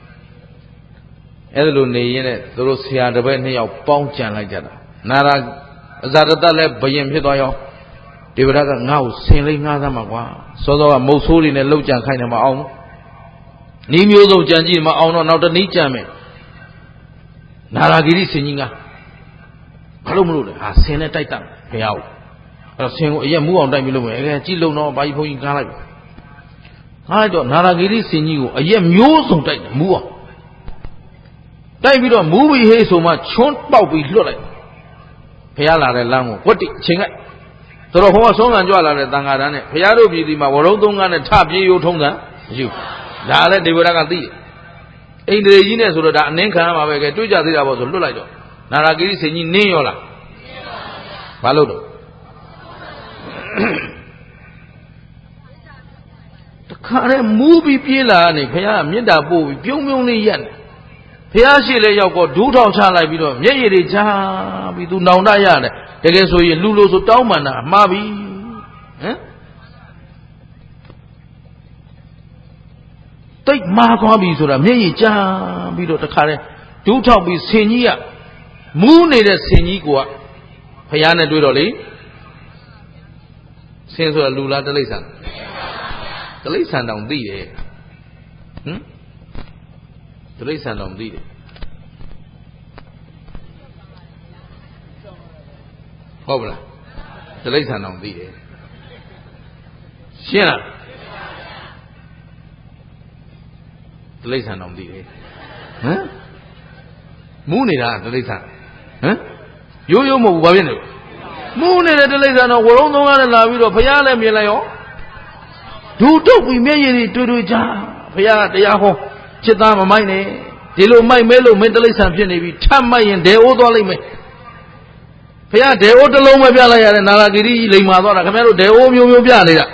Eluni in it, Rosia, the Benny of Ponchan like that. Nara Zatata left Bayam Hidoyo. They were now sailing Nazamawa. So though a most holy in a low jan kind of my own. Nimio Janji, my own, not a Nichame. Naragiri singing. Palomuru, a Senate Titan, pay out. A single Yamu on Damilu, a Chilo no by Poing Kalai. I don't Naragiri singing, a Yamu on Titan, Mua. David on movie here so much, Chont Bow we look like. Payala Lango, what did Chinga? So the whole song and Jola Tangana, Piado Bidima, Warodong and a tap you tonga, you. Dale de Buragati. In the genius of that Nenkama, I get two Jazira was a Lulajo. Naragiri singing Neola. Palodo. The current movie Pila, Pia, Mindabu, Pyongyong Yan. Piashi lay out for two thousand like we do, Yay, Jam, we do now Nayan. Again, so you lose to Taumana, Mavi. Take Marcobi to the Meja, we do the current. Do talk with Senia. Moon is a Senigua. Payana Dudoli. Since Lula the Lisan. The Lisan down the hm? The Lisan down the ဟုတ်ပါလားတိရစ္ဆာန်တော်သိတယ်ရှင်းလားတိရစ္ဆာန်တော်သိတယ်ဟမ်မူးနေတာတိရစ္ဆာန်ဟမ်ရိုးရိုးမဟုတ်ဘူးဘာဖြစ်နေလဲမူးနေတဲ့တိရစ္ဆာန်တော်ဝရုံးသုံးကားနဲ့လာပြီးတော့ဘုရားလည်းမြင်လိုက်ရောဒူတုတ်ပြီးမျက်ရည်တွေတွေ့တွေ့ကြဘုရားတရားဟောจิตသားမမိုက်နဲ့ဒီလိုမိုက်မဲလို့မင်းတိရစ္ဆာန်ဖြစ်နေပြီထပ်မိုက်ရင်ဒေအိုးသွားလိုက်မယ်ဘုရားဒေအိုးတစ်လုံးပဲပြလိုက်ရတယ်နာလာဂိရိကြီးလိမ်မာသွားတာခင်ဗျားတို့ဒေအိုးမျိုးမျိုးပြနေတာ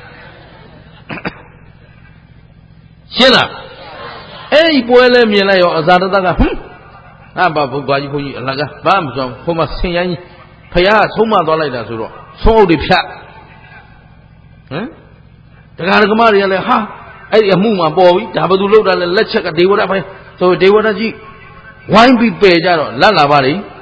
ရှင်းလားအဲ့ဒီပွဲလဲမြင်လိုက်ရောအဇာတတကဟမ်အာဘာဘုရားကြီးခွန်ကြီးအလကားဘာမှမဆောင်ဟိုမှာဆင်ရိုင်းကြီးဘုရားဆုံးမသွားလိုက်တာဆိုတော့ဆုံးအုပ်တွေဖြတ်ဟမ်တရားဓမ္မတွေကလည်းဟာအဲ့ဒီအမှုမှာပေါ်ပြီဒါဘသူလောက်တာလဲလက်ချက်ကဒေဝရပဲဆိုဒေဝရကြီးဝိုင်းပြီးပယ်ကြတော့လက်လာပါလိမ့်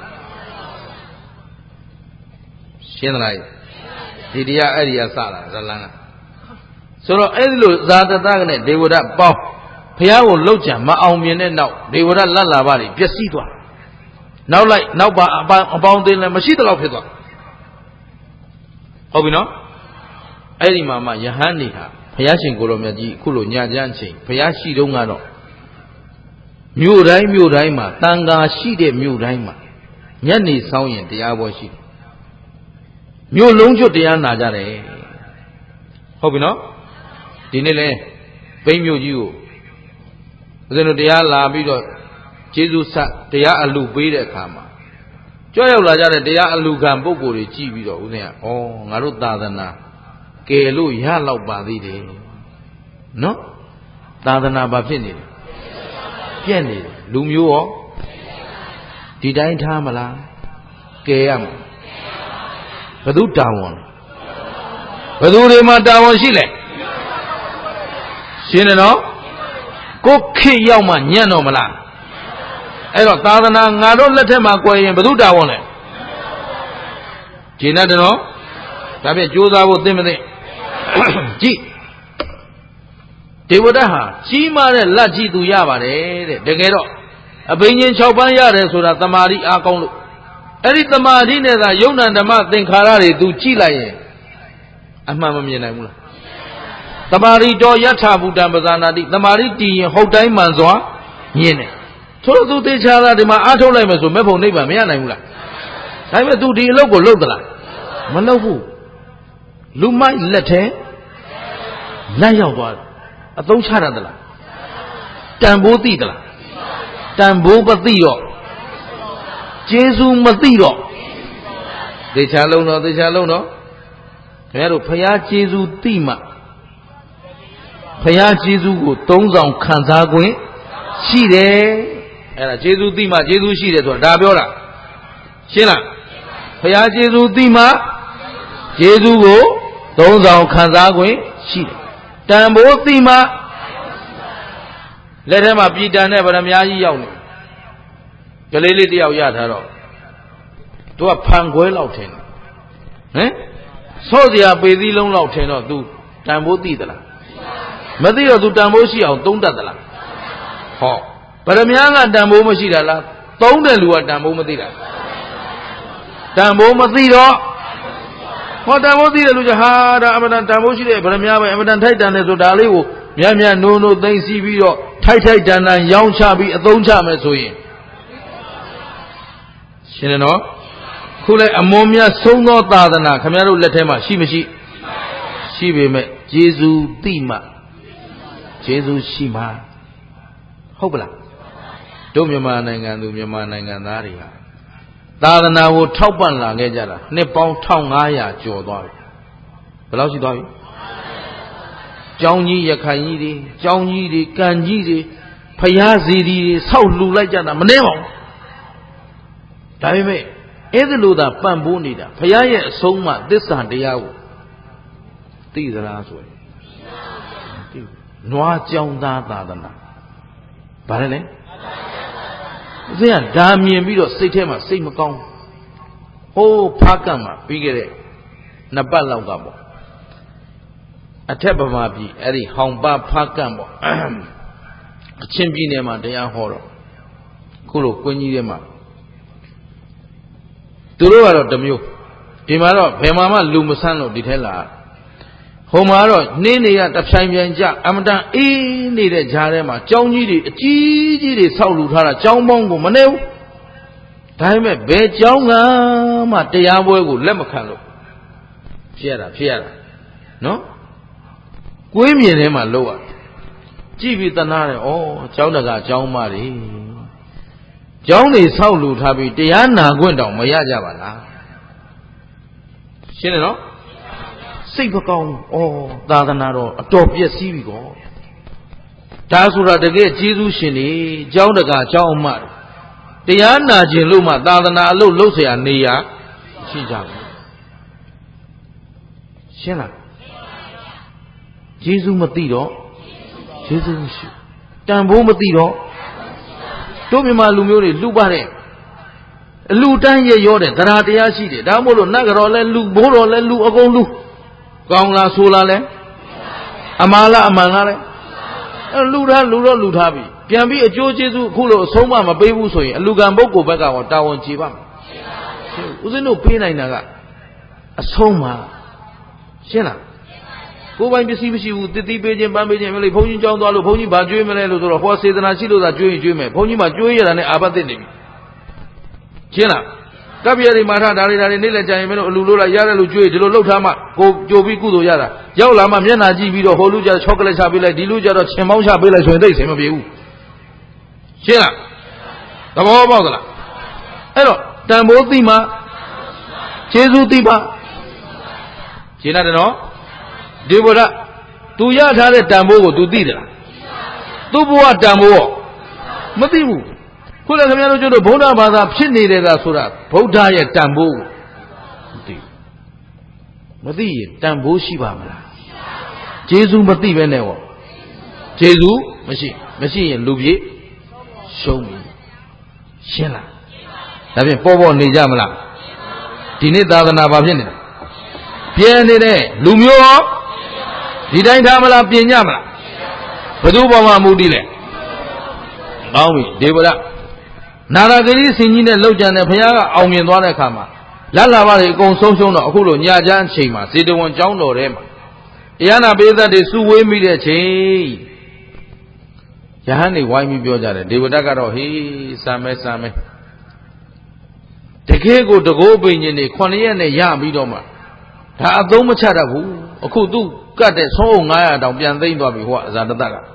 ရှင်းသလားဒီတရားအဲ့ဒီကစတာဇလန်းကဆိုတော့အဲ့ဒီလိုဇာတတကနဲ့ဒေဝရပေါင်းဘုရားကိုလှုပ်ကြံမအောင်မြင်တဲ့နောက်ဒေဝရလက်လာပါလိမ့်ပျက်စီးသွားနောက်လိုက်နောက်ပါအပေါင်းအပေါင်းသိလည်းမရှိတော့ဖြစ်သွားဟုတ်ပြီနော်အဲ့ဒီမှာမှယဟန်နေဟာဘုရားရှင်ကိုတော်မြတ်ကြီးအခုလိုညချမ်းချိန်ဘုရားရှိတုန်းကတော့မြို့တိုင်းမြို့တိုင်းမှာတန်ဃာရှိတဲ့မြို့တိုင်းမှာညနေဆောင်ရင်တရားပွဲရှိတယ်မြို့လုံးကျွတ်တရားနာကြတယ်ဟုတ်ပြီနော်ဒီနေ့လဲဘိန်းမြို့ကြီးကိုဦးဇင်းတို့တရားလာပြီးတော့ကျေးဇူးဆက်တရားအလှပေးတဲ့အခါမှာကြွရောက်လာကြတဲ့တရားအလှခံပုဂ္ဂိုလ်တွေကြည့်ပြီးတော့ဦးဇင်းကဩငါတို့သာသနာကယ်လို့ရလောက်ပါသေးတယ်နော်သာသနာဘာဖြစ်နေလဲပြက်နေတယ်လူမျိုးရောဒီတိုင်းထားမလားကယ်ရမှာဘယ်သူတာဝန်လဲဘယ်သူတွေမှာတာဝန်ရှိလဲရှင်းတယ်နော်ကိုခေရောက်မှညံ့တော့မလားအဲ့တော့သာသနာငါတို့လက်ထက်မှာကွယ်ရင်ဘယ်သူတာဝန်လဲဂျင်းတယ်နော်ဒါဖြင့်ကြိုးစားဖို့သိမသိကြည့်ဒေဝဒတ်ဟာကြီးမားတဲ့လက်ကြီးသူရပါတယ်တဲ့တကယ်တော့အဘိညာဉ်၆ပါးရတယ်ဆိုတာတမာတိအားကောင်းလို့အဲ့ဒီတမာတိနဲ့သာယုံနာဓမ္မသင်္ခါရတွေသူကြည့်လိုက်ရင်အမှန်မမြင်နိုင်ဘူးလားတမာတိတော်ယထာဘူတံပဇာနာတိတမာတိတည်ရင်ဟုတ်တိုင်းမှန်စွာမြင်တယ်ထို့သူသေချာတာဒီမှာအားထုတ်လိုက်မယ်ဆိုမဲ့ဖို့နိဗ္ဗာန်မရနိုင်ဘူးလားဒါပေမဲ့သူဒီအလုပ်ကိုလုပ်သလားမလုပ်ဘူးလူမိုက်လက်ထဲလက်ရောက်သွားတယ်အသုံးချရတယ်လားတန်ဖိုးသိသလားတန်ဖိုးမသိတော့ကျေးဇူးမသိတော့သေချာလုံးတော့သေချာလုံးတော့ခင်ဗျားတို့ဖရာကျေးဇူးသိမှဖရာကျေးဇူးကိုသုံးဆောင်ခံစားခွင့်ရှိတယ်အဲ့ဒါကျေးဇူးသိမှကျေးဇူးရှိတယ်ဆိုတာဒါပြောတာရှင်းလားဖရာကျေးဇူးသိမှကျေးဇူးကိုသုံးဆောင်ခံစားခွင့်ရှိတယ်တန်ဖိုးသိမှလက်ထဲမှာပြည်တန်တဲ့ဗရမ ्या ကြီးရောက်နေကလေးလေးတယောက်ရထားတော့သူကဖန်ခွဲလောက်ထင်တယ်ဟမ်ဆော့စရာပေသီးလုံးလောက်ထင်တော့ तू တန်ဖိုးသိသလားမသိတော့ तू တန်ဖိုးရှိအောင်သုံးတတ်သလားဟောဗရမ ्या ကတန်ဖိုးမရှိတာလားသုံးတဲ့လူကတန်ဖိုးမသိတာတန်ဖိုးမသိတော့ဟောတန်ဖိုးသိတယ်လူကဟာဒါအမတန်တန်ဖိုးရှိတဲ့ဗရမ ्या ပဲအမတန်ထိုက်တန်တယ်ဆိုဒါလေးကိုမြတ်မြတ်နိုးနိုးသိမ့်စီပြီးတော့ထိုက်ထိုက်တန်တန်ရောင်းချပြီးအသုံးချမယ်ဆိုရင်ရှင်းတယ်နော်ခုလဲအမွန်မြတ်ဆုံးသောသာသနာခင်ဗျားတို့လက်ထဲမှာရှိမရှိရှိပေမဲ့ကျေးဇူးသိမှကျေးဇူးရှိမှဟုတ်ပလားတို့မြန်မာနိုင်ငံသူမြန်မာနိုင်ငံသားတွေဟာသာသနာကိုထောက်ပံ့လာခဲ့ကြတာနှစ်ပေါင်း၁၅၀၀ကျော်သွားပြီဘယ်လောက်ရှိသွားပြီကျောင်းကြီးရခိုင်ကြီးတွေကျောင်းကြီးတွေကံကြီးတွေဖျားစီတွေဆောက်လှူလိုက်ကြတာမနှဲပါဘူးဒါပေမဲ့အဲ့ဒီလိုသာပံ့ပိုးနေတာဘုရားရဲ့အဆုံးအမသစ္စာတရားကိုသိသလားဆိုရင်သိနွားကြောင်သားသာသနာဗါတယ်လေအစင်းကဒါမြင်ပြီးတော့စိတ်ထဲမှာစိတ်မကောင်းဟိုးဖားကံမှာပြီးခဲ့တဲ့နှစ်ပတ်လောက်ကပေါ့အထက်ဗမာပြည်အဲ့ဒီဟောင်ပါဖားကံပေါ့အချင်းပြည်နယ်မှာတရားဟောတော့ခုလိုကွင်းကြီးထဲမှာသူတို့ကတော့တစ်မျိုးဒီမှာတော့ဘယ်မှာမှလူမဆန်းလို့ဒီထဲလာဟိုမှာတော့နှင်းတွေကတဖြိုင်ပြန်ကြအမတန်အေးနေတဲ့ဂျားထဲမှာကြောင်းကြီးတွေအကြီးကြီးတွေဆောက်လူထားတာကြောင်းပေါင်းကိုမနေဘူးဒါပေမဲ့ဘယ်ကြောင်းကမှတရားပွဲကိုလက်မခံလို့ဖြစ်ရတာဖြစ်ရတာနော်ကွေးမြင်ထဲမှာလောက်ရကြည့်ပြီးတနာတယ်ဩကျောင်းတကာကျောင်းမတွေကျောင်းတွေဆောက်လူထားပြီးတရားနာခွင့်တောင်မရကြပါလားရှင်းတယ်နော်စိတ်မကောင်းဩသာသနာတော်အတော်ပြည့်စည်ပြီကောဒါဆိုတာတကယ်ကျေးဇူးရှင်တွေကျောင်းတကာကျောင်းအမတရားနာခြင်းလို့မှသာသနာအလုပ်လုပ်เสียနေရရှိကြဘူးရှင်းလားကျေးဇူးမသိတော့ကျေးဇူးမရှိတန်ဖိုးမသိတော့တို့မြန်မာလူမျိုးတွေလှူပါတယ်အလူတန်းရရောတဲ့တရားတရားရှိတယ်ဒါမှမဟုတ်လို့နတ်ကြော်လဲလူဘိုးတော်လဲလူအကုန်လူကောင်းလားဆိုလားလဲအမှားလားအမှန်လားလဲအဲလူထားလူတော့လူထားပြီပြန်ပြီးအကျိုးကျေးဇူးအခုလို့အဆုံးမမပေးဘူးဆိုရင်အလူကံပုဂ္ဂိုလ်ဘက်ကဟောတာဝန်ကျေပါမယ်ဦးဇင်းတို့ပေးနိုင်တာကအဆုံးမရှင်းလားကိုယ်ပိုင်ပစ္စည်းမရှိဘူးတတိပေးခြင်းပန်းပေးခြင်းမလို့ဘုန်းကြီးကြောင်းသွားလို့ဘုန်းကြီးဘာကြွေးမလဲလို့ဆိုတော့ဟောစေတနာရှိလို့သာကြွေးရင်ကြွေးမယ်ဘုန်းကြီးမှကြွေးရတာနဲ့အာဘတ်သိနေပြီရှင်းလားကပ္ပိယတွေမှာထားဒါတွေဒါတွေနေ့လက်ကြရင်မင်းတို့အလူလို့လိုက်ရတယ်လို့ကြွေးဒီလိုလှုပ်ထားမှကိုကြိုပြီးကုသိုလ်ရတာရောက်လာမှမျက်နှာကြည့်ပြီးတော့ဟိုလူကြချောကလက်ချပေးလိုက်ဒီလူကြတော့ချင်မောင်းချပေးလိုက်ဆိုရင်သိစင်မပြေဘူးရှင်းလားသဘောပေါက်သလားအဲ့တော့တန်ဖိုးသိမှကျေးဇူးသိမှရှင်းတယ်နော်ဒီဘုရားသူရထားတဲ့တန်ဖိုးကို तू သိတယ်လားသူ့ဘဝတန်ဖိုးမသိဘူးခုလည်းခင်ဗျားတို့ကျတော့ဗုဒ္ဓဘာသာဖြစ်နေတယ်ကဆိုတာဗုဒ္ဓရဲ့တန်ဖိုးမသိမသိရင်တန်ဖိုးရှိပါမလားကျေးဇူးမသိပဲနဲ့ဟောကျေးဇူးမရှိမရှိရင်လူပြေရှုံးပြီရှင်းလားဒါဖြင့်ပေါ်ပေါ်နေကြမလားဒီနေ့သာသနာဘာဖြစ်နေတာပြဲနေတဲ့လူမျိုးရောဒီတိုင်းထားမလားပြင်ကြမလားဘယ်သူပေါ်မှာမူတည်လဲကောင်းပြီဒေဝရနာရဂတိစင်ကြီးနဲ့လောက်ကြံတဲ့ဘုရားကအောင်မြင်သွားတဲ့အခါမှာလက်လာပါတွေအကုန်ဆုံးရှုံးတော့အခုလိုညချမ်းအချိန်မှာဇေတဝန်ကျောင်းတော်ထဲမှာတရားနာပေးသက်တွေစုဝေးမိတဲ့အချိန်ယဟန်တွေဝိုင်းပြီးပြောကြတယ်ဒေဝဒတ်ကတော့ဟေးစမ်းမဲစမ်းမဲတကယ်ကိုတကိုးပိန်ရှင်တွေခုနှစ်ရက်နဲ့ရပြီးတော့မှဒါအသုံးမချတတ်ဘူးအခုသူကတ်တဲ့ဆုံးအောင်ငါးရာတောင်ပြန်သိမ့်သွားပြီဟိုကအဇာတတကဟမ်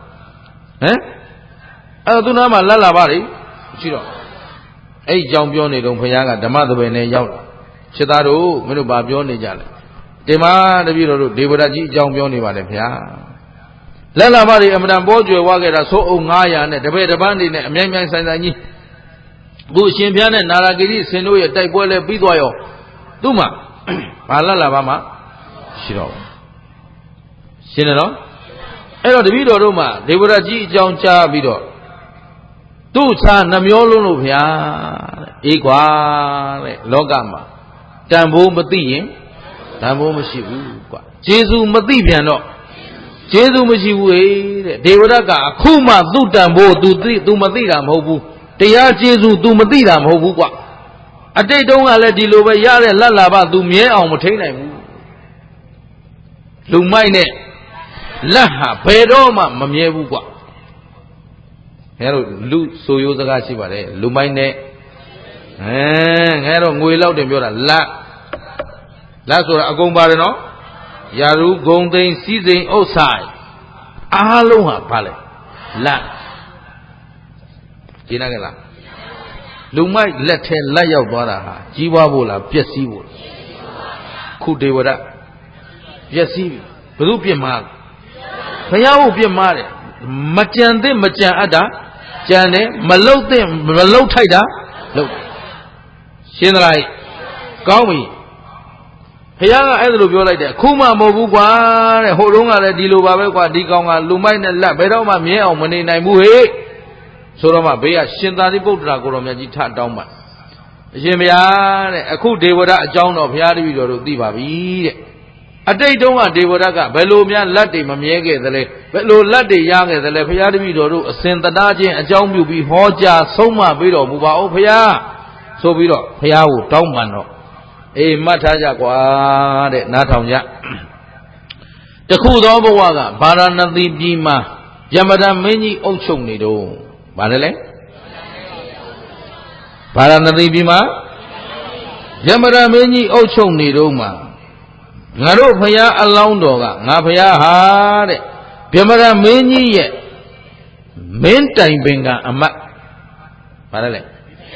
အဲ့သူနားမှာလက်လာပါလေရှိတော့အဲ့ကြောင်ပြောနေတော့ဘုရားကဓမ္မသဘယ်နဲ့ရောက်လာခြေသားတို့မင်းတို့ဘာပြောနေကြလဲတင်မတပည့်တော်တို့ဒေဝရတ်ကြီးအကြောင်းပြောနေပါလေဗျာလက်လာပါလေအမတန်ပေါ်ကျွယ်ဝခဲ့တာဆုံးအောင်ငါးရာနဲ့တပည့်တပန်းနေနဲ့အမြိုင်မြိုင်ဆိုင်ဆိုင်ကြီးအခုအရှင်ဘုရားနဲ့နာရဂိရိဆင်တို့ရဲ့တိုက်ပွဲလဲပြီးသွားရောသူ့မှာဘာလက်လာပါမှရှိတော့ရှင်းတယ်နော်အဲ့တော့တပည့်တော်တို့မှာဒေဝရတ်ကြီးအကြောင်းကြားပြီးတော့သူ့ချာနှမျောလုံးလို့ဗျာအေးကွာတဲ့လောကမှာတန်ဖိုးမသိရင်တန်ဖိုးမရှိဘူးကွာကျေးဇူးမသိပြန်တော့ကျေးဇူးမရှိဘူးဟေးတဲ့ဒေဝရတ်ကအခုမှသူ့တန်ဖိုး तू သိ तू မသိတာမဟုတ်ဘူးတရားကျေးဇူး तू မသိတာမဟုတ်ဘူးကွာအတိတ်တုန်းကလည်းဒီလိုပဲရတဲ့လက်လာပါ तू မြဲအောင်မထိန်နိုင်ဘူးလူမိုက်နဲ့လက်ဟာဘယ်တော့မှမမြဲဘူးကွာငဲတို့လူဆိုရိုးစကားရှိပါတယ်လူမိုက်နဲ့အဲငဲတော့ငွေလောက်တင်ပြောတာလက်လက်ဆိုတာအကုန်ပါတယ်နော်ယာရုဂုံသိန်းစီးစိမ်ဥစ္စာအားလုံးဟာဘာလဲလက်ရှင်းနာကြလားလူမိုက်လက်ထဲလက်ရောက်သွားတာဟာကြီးပွားဖို့လားပျက်စီးဖို့လားခုဒေဝရတ်ပျက်စီးပြီဘယ်သူပြစ်မှားလဲဘုရားဟုတ်ပြစ်မှားတယ်မကြံသင့်မကြံအပ်တာကြံတယ်မလုတ်သင့်မလုတ်ထိုက်တာလုတ်ရှင်းသလားကောင်းပြီဘုရားကအဲ့ဒါလိုပြောလိုက်တယ်ခုမှမဟုတ်ဘူးကွာတဲ့ဟိုတုန်းကလည်းဒီလိုပါပဲကွာဒီကောင်ကလူမိုက်နဲ့လက်ဘယ်တော့မှမြဲအောင်မနေနိုင်ဘူးဟေ့ဆိုတော့မှဘေးကရှင်သာရိပုတ္တရာကိုတော်မြတ်ကြီးထတောင်းပါအရှင်ဘုရားတဲ့အခုဒေဝရတ်အကြောင်းတော်ဘုရားတပည့်တော်တို့သိပါပြီတဲ့အတိတ်တုန်းကဒေဝရတ်ကဘယ်လိုများလက်တွေမမြဲခဲ့သလဲဘယ်လိုလက်တွေရခဲ့သလဲဘုရားတပည့်တော်တို့အစဉ်တနာချင်းအကြောင်းပြုပြီးဟောကြားဆုံးမပေးတော်မူပါဦးဘုရားဆိုပြီးတော့ဘုရားကိုတောင်းပန်တော့အေးမှတ်ထားကြကွာတဲ့နားထောင်ကြတခုသောဘဝကဗာရာဏသီပြည်မှာယမဒမင်းကြီးအုပ်ချုပ်နေတော့ဗါတယ်လေဗာရာဏသီပြည်မှာယမဒမင်းကြီးအုပ်ချုပ်နေတော့မှာငါတို့ဖရာအလောင်းတော်ကငါဖရာဟာတဲ့ယမဒမင်းကြီးရဲ့မင်းတိုင်ပင်ကအမတ်ဗါတယ်လေ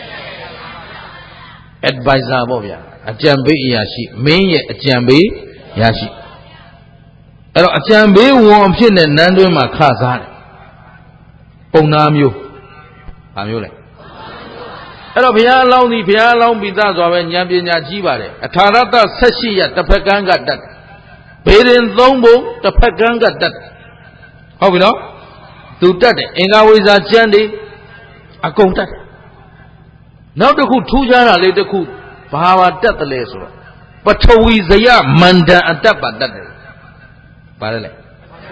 advisor ပေါ့ဗျာအကြံပေးအရာရှိမင်းရဲ့အကြံပေးအရာရှိအဲ့တော့အကြံပေးဝန်အဖြစ်နဲ့နန်းတွင်းမှာခစားတယ်ပုံနာမျိုးဘာမျိုးလဲအဲ့တော့ဘုရားအလောင်းဒီဘုရားအလောင်းပိသစွာပဲဉာဏ်ပညာကြီးပါတယ်အထာရတဆက်ရှိရတစ်ဖက်ကန်းကတတ်ဘေရင်သုံးပုံတစ်ဖက်ကန်းကတတ်ဟုတ်ပြီနော်သူတတ်တယ်အင်္ဂါဝိဇ္ဇာကျမ်းတွေအကုန်တတ်တယ်နောက်တစ်ခုထူးခြားတာလေးတစ်ခုဘာဝတတ်တယ်လဲဆိုတော့ပထဝီဇယမန္တန်အတတ်ပါတတ်တယ်ပါတယ်လေ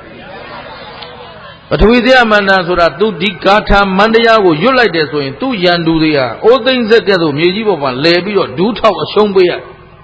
ပထဝီဇယမန္တန်ဆိုတာသူဒီဂါထာမန္တရားကိုရွတ်လိုက်တယ်ဆိုရင်သူ့ရန်သူတွေဟာအိုးသိမ့်ဆက်ကဲ့သို့မြေကြီးပေါ်မှာလဲပြီးတော့ဒူးထောက်အရှုံးပေးရ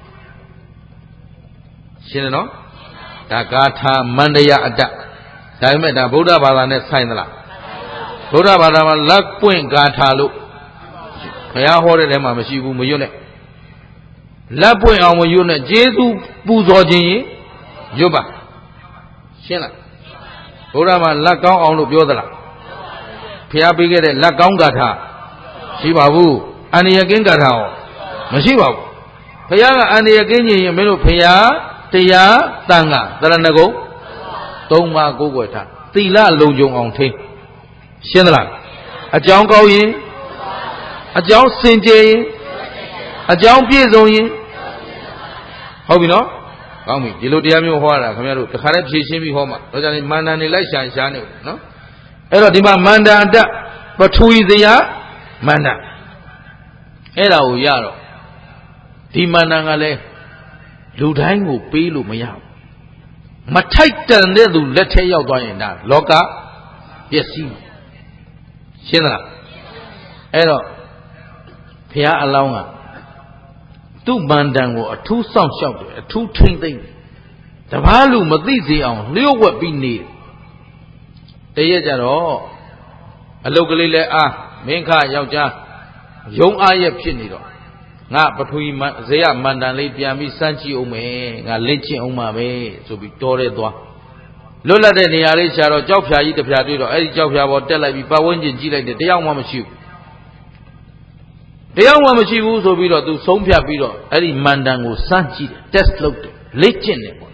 ရှင်းတယ်နော်ဒါဂါထာမန္တရားအတတ်ဒါပေမဲ့ဒါဗုဒ္ဓဘာသာနဲ့ဆိုင်သလားဗုဒ္ဓဘာသာမှာလက်ပွင့်ဂါထာလို့ဘုရားဟောတဲ့ထဲမှာမရှိဘူးမရွတ်နဲ့လက်ပွင့်အောင်မရွတ်နဲ့ကျေးဇူးပူဇော်ခြင်းရင်ရွတ်ပါရှင်းလားဘုရားမှာလက်ကောင်းအောင်လို့ပြောသလားဘုရားပေးခဲ့တဲ့လက်ကောင်းဂါထာရှိပါဘူးအန္တရာယ်ကင်းဂါထာဟောမရှိပါဘူးဘုရားကအန္တရာယ်ကင်းခြင်းရင်မင်းတို့ဘုရားတရားတန်ခါသရဏဂုံသုံးပါးကိုးကွယ်ထားသီလလုံခြုံအောင်ထိန်းရှင်းသလားအကြောင်းကောင်းရင်အကြောင်းစင်ကြယ်ရင်အကြောင်းပြည့်စုံရင်ဟုတ်ပြီနော်ကောင်းပြီဒီလိုတရားမျိုးဟောတာခင်ဗျားတို့တခါတည်းဖြည့်ရှင်းပြီးဟောမှာတော့ကြရင်မန္တန်နေလိုက်ရှာရှာနေနော်အဲ့တော့ဒီမှာမန္တန်အတ္တပထဝီဇယမန္တန်အဲ့ဒါကိုရတော့ဒီမန္တန်ကလည်းလူတိုင်းကိုပေးလို့မရဘူးမထိုက်တန်တဲ့သူလက်ထဲရောက်သွားရင်ဒါလောကပျက်စီးရှင်းလားအဲ့တော့ဘုရားအလောင်းကသူ့မန္တန်ကိုအထူးစောင့်ရှောက်တယ်အထူးထိမ့်သိမ့်တယ်တပားလူမသိစေအောင်လျှို့ဝှက်ပြီးနေတယ်တရက်ကြတော့အလုတ်ကလေးလဲအားမင်းခယောက်ျားယုံအားရဲ့ဖြစ်နေတော့ငါပထဝီဇေယမန္တန်လေးပြန်ပြီးစမ်းကြည့်အောင်မယ်ငါလက်ချင်းအောင်ပါပဲဆိုပြီးတောထဲသွားလွတ်လပ်တဲ့နေရာလေးရှာတော့ကြောက်ဖြာကြီးတစ်ဖြာတွေ့တော့အဲ့ဒီကြောက်ဖြာပေါ်တက်လိုက်ပြီးပတ်ဝန်းကျင်ကြည့်လိုက်တယ်တယောက်မှမရှိဘူးတယောက်မှမရှိဘူးဆိုပြီးတော့သူဆုံးဖြတ်ပြီးတော့အဲ့ဒီမန္တန်ကိုစမ်းကြည့်တယ် test လုပ်တယ်လေ့ကျင့်တယ်ပေါ့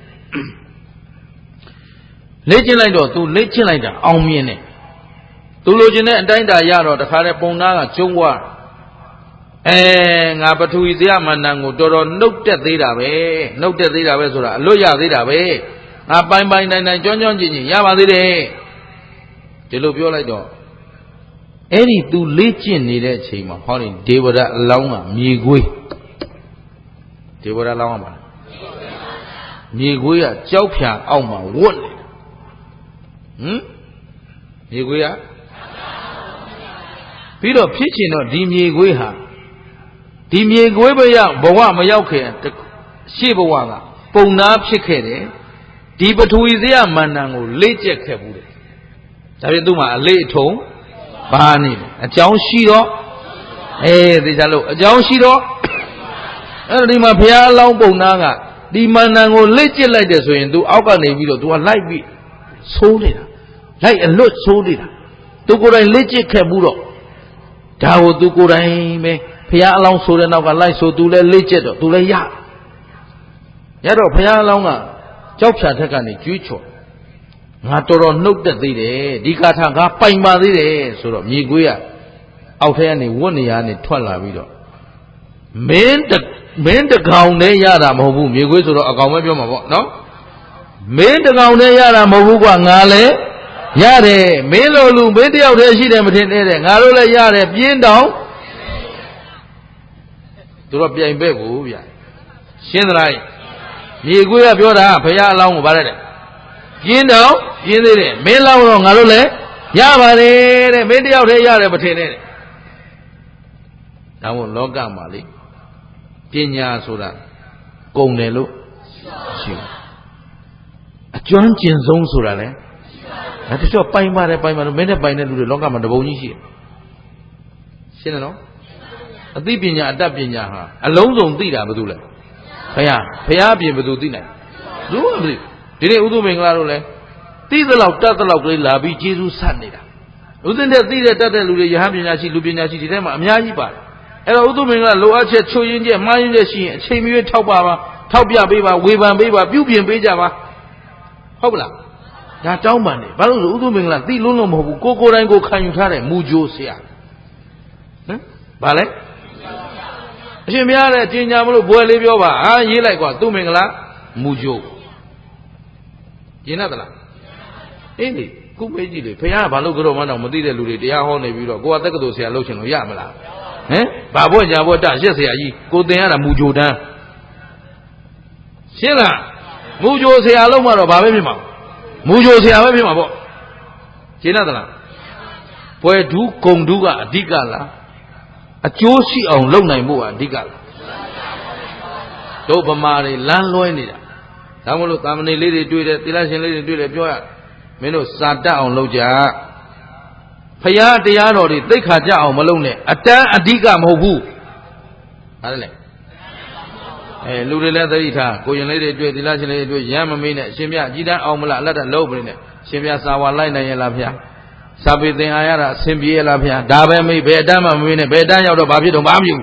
လေ့ကျင့်လိုက်တော့သူလေ့ကျင့်လိုက်တာအောင်မြင်တယ်သူလိုချင်တဲ့အတိုင်းတာရတော့တခါတည်းပုံသားကကျုံးွားအဲငါပထဝီဇယမန္တန်ကိုတော်တော်နှုတ်တက်သေးတာပဲနှုတ်တက်သေးတာပဲဆိုတာအလွတ်ရသေးတာပဲငါပိုင်ပိုင်နိုင်နိုင်ကြွမ်းကြွမ်းကျင်ကျင်ရပါသေးတယ်ဒီလိုပြောလိုက်တော့အဲ့ဒီသူလေ့ကျင့်နေတဲ့အချိန်မှာဟောဒီဒေဝရအလောင်းကမြေခွေးဒေဝရအလောင်းကပါမြေခွေးကကြောက်ဖြာအောက်မှာဝတ်နေဟမ်မြေခွေးကပြီးတော့ဖြစ်ချင်တော့ဒီမြေခွေးဟာဒီမြေခွေးဘရဘဝမရောက်ခင်ရှေ့ဘဝကပုံနာဖြစ်ခဲ့တယ်ဒီပထဝီဇယမန္တန်ကိုလေ့ကျက်ခဲ့ဘူးတယ်ဒါပြင်သူ့မှာအလေးအထုံဘာနေလဲအကြောင်းရှိတော့အေးသိကြလို့အကြောင်းရှိတော့အဲ့ဒီမှာဘုရားအလောင်းပုံနာကဒီမန္တန်ကိုလေ့ကျက်လိုက်တယ်ဆိုရင် तू အောက်ကနေပြီးတော့ तू ကလိုက်ပြီးဆိုးနေတာလိုက်အလွတ်ဆိုးနေတာ तू ကိုယ်တိုင်လေ့ကျက်ခဲ့ဘူးတော့ဒါကို तू ကိုယ်တိုင်ပဲဘုရားအလောင်းဆိုတဲ့နောက်ကလိုက်ဆို तू လည်းလေ့ကျက်တော့ तू လည်းရရတော့ဘုရားအလောင်းကကြောက်ဖြာထက်ကနေကြွေးချော်ငါတော်တော်နှုတ်သက်သေးတယ်ဒီကာထာငါပိုင်ပါသေးတယ်ဆိုတော့မြေခွေးကအောက်ထဲကနေဝတ်နေရနေထွက်လာပြီးတော့မင်းတမင်းတကောင်နဲ့ရတာမဟုတ်ဘူးမြေခွေးဆိုတော့အကောင်ပဲပြောမှာပေါ့နော်မင်းတကောင်နဲ့ရတာမဟုတ်ဘူးကွာငါလည်းရတယ်မင်းလိုလူမင်းတယောက်တည်းရှိတယ်မထင်နဲ့တဲ့ငါတို့လည်းရတယ်ပြင်းတောင်သူတော့ပြိုင်ပဲ့ဘူးဗျရှင်းသလားမြေခွေးကပြောတာဘုရားအလောင်းကိုဗါတဲ့ပြင်းတော့ပြင်းသေးတယ်မင်းလောက်တော့ငါတို့လည်းရပါတယ်တဲ့မင်းတယောက်တည်းရတယ်မထင်နဲ့တဲ့ဒါမို့လောကမှာလေပညာဆိုတာကုန်တယ်လို့ရှိဘူးအကျွမ်းကျင်ဆုံးဆိုတာလေဒါတချို့ပိုင်ပါတယ်ပိုင်ပါလို့မင်းနဲ့ပိုင်တဲ့လူတွေလောကမှာတပုံကြီးရှိတယ်ရှင်းတယ်နော်အသိပညာအတတ်ပညာဟာအလုံးစုံသိတာဘာလို့လဲဘုရားဘုရားပြင်ဘာလို့သိနိုင်ဘူးမသိဒီနေ့ဥဒုမင်္ဂလာတို့လည်းသိသလောက်တတ်သလောက်ကလေးလာပြီးကျေးဇူးဆက်နေတာဥဒင်းတဲ့သိတဲ့တတ်တဲ့လူတွေယဟန်ပညာရှိလူပညာရှိဒီထဲမှာအများကြီးပါတယ်အဲ့တော့ဥဒုမင်္ဂလာလိုအပ်ချက်ချိုးရင်းချက်မှားရင်းချက်ရှိရင်အချိန်မရွေးထောက်ပါပါထောက်ပြပေးပါဝေဖန်ပေးပါပြုပြင်ပေးကြပါဟုတ်ပလားဒါတောင်းပန်တယ်ဘာလို့လဲဥဒုမင်္ဂလာသိလုံးလုံးမဟုတ်ဘူးကိုကိုယ်တိုင်ကိုခံယူထားတဲ့မူကြိုးဆရာဟမ်ဘာလဲအရှင်ဘုရားတဲ့ကျင်ညာမလို့ဘွယ်လေးပြောပါအာရေးလိုက်ကွာသူမင်္ဂလာမူကြိုးကျင်တတ်သလားအေးလေခုမေးကြည့်လေဘုရားကဘာလို့ကြောမှတော့မသိတဲ့လူတွေတရားဟောနေပြီးတော့ကိုကတက္ကသိုလ်ဆရာလုပ်ချင်လို့ရမလားဟမ်ဘာဘွယ်ညာဘွယ်တရက်ဆရာကြီးကိုသင်ရတာမူကြိုတန်းရှင်းလားမူကြိုဆရာလုံးမှတော့ဘာပဲဖြစ်မှာမူကြိုဆရာပဲဖြစ်မှာပေါ့ကျင်တတ်သလားဘွယ်ဒူးဂုံဒူးကအဓိကလားအကျိုးရှိအောင်လုပ်နိုင်ဖို့ကအဓိကလားတို့ဗမာတွေလမ်းလွဲနေတာဒါမှမဟုတ်တာမဏေလေးတွေတွေ့တယ်သီလရှင်လေးတွေတွေ့တယ်ပြောရမင်းတို့စာတတ်အောင်လုပ်ကြဖရာတရားတော်တွေသိက္ခာကြအောင်မလုပ်နဲ့အတန်းအဓိကမဟုတ်ဘူးဟာလေအဲလူတွေလည်းသတိထားကိုရင်လေးတွေတွေ့သီလရှင်လေးတွေတွေ့ရမ်းမမေးနဲ့အရှင်မြတ်အကြီးတန်းအောင်မလားအလတ်တလုံးမနေနဲ့ရှင်မြတ်စာဝါလိုက်နိုင်ရလားဖရာစာပေသင်အားရတာအဆင်ပြေရလားဖရာဒါပဲမေးဘယ်အတန်းမှမမေးနဲ့ဘယ်အတန်းရောက်တော့ဘာဖြစ်တော့မမြင်ဘူး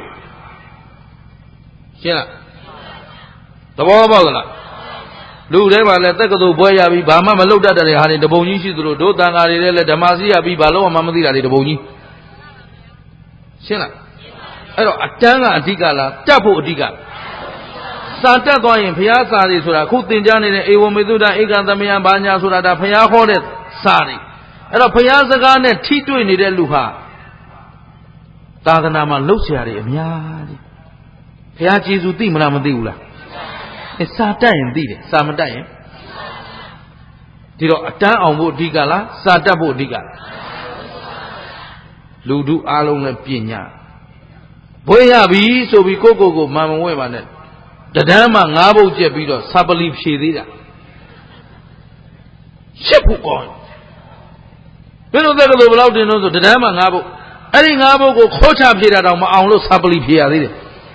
ရှင်းလားသဘောပေါက်သလားလူတွေမှာလည်းတက္ကသိုလ်ဘွဲရပြီးဘာမှမလုပ်တတ်တဲ့ဟာတွေတပုံကြီးရှိသလိုတို့တန်ဃာတွေလည်းဓမ္မစီရပြီးဘာလို့မှမသိတာတွေတပုံကြီးရှင်းလားအဲ့တော့အတန်းကအဓိကလားတတ်ဖို့အဓိကစာတတ်သွားရင်ဘုရားစာတွေဆိုတာအခုသင်ကြားနေတဲ့ဧဝမေသုဒ္ဓဧကံသမယံဘာညာဆိုတာဒါဘုရားဟောတဲ့စာတွေအဲ့တော့ဘုရားစကားနဲ့ထိတွေ့နေတဲ့လူဟာသာသနာမှာလှုပ်ရှားတယ်အများကြီးဘုရားကျေးဇူးသိမလားမသိဘူးလားအဲစာတတ်ရင်သိတယ်စာမတတ်ရင်ဒီတော့အတန်းအောင်ဖို့အဓိကလားစာတတ်ဖို့အဓိကလားလူတို့အားလုံးလည်းပညာဘွေရပြီဆိုပြီးကိုကိုကိုမာမဝဲပါနဲ့တဒန်းမှငါးပုတ်ကျက်ပြီးတော့စာပလီဖြေသေးတာရှစ်ဖို့ကောင်းဘယ်လိုသက်ကလို့ဘယ်လောက်တင်လို့ဆိုတဒန်းမှငါးပုတ်အဲ့ဒီငါးပုတ်ကိုခိုးချဖြေတာတော့မအောင်လို့စာပလီဖြေရသေးတယ်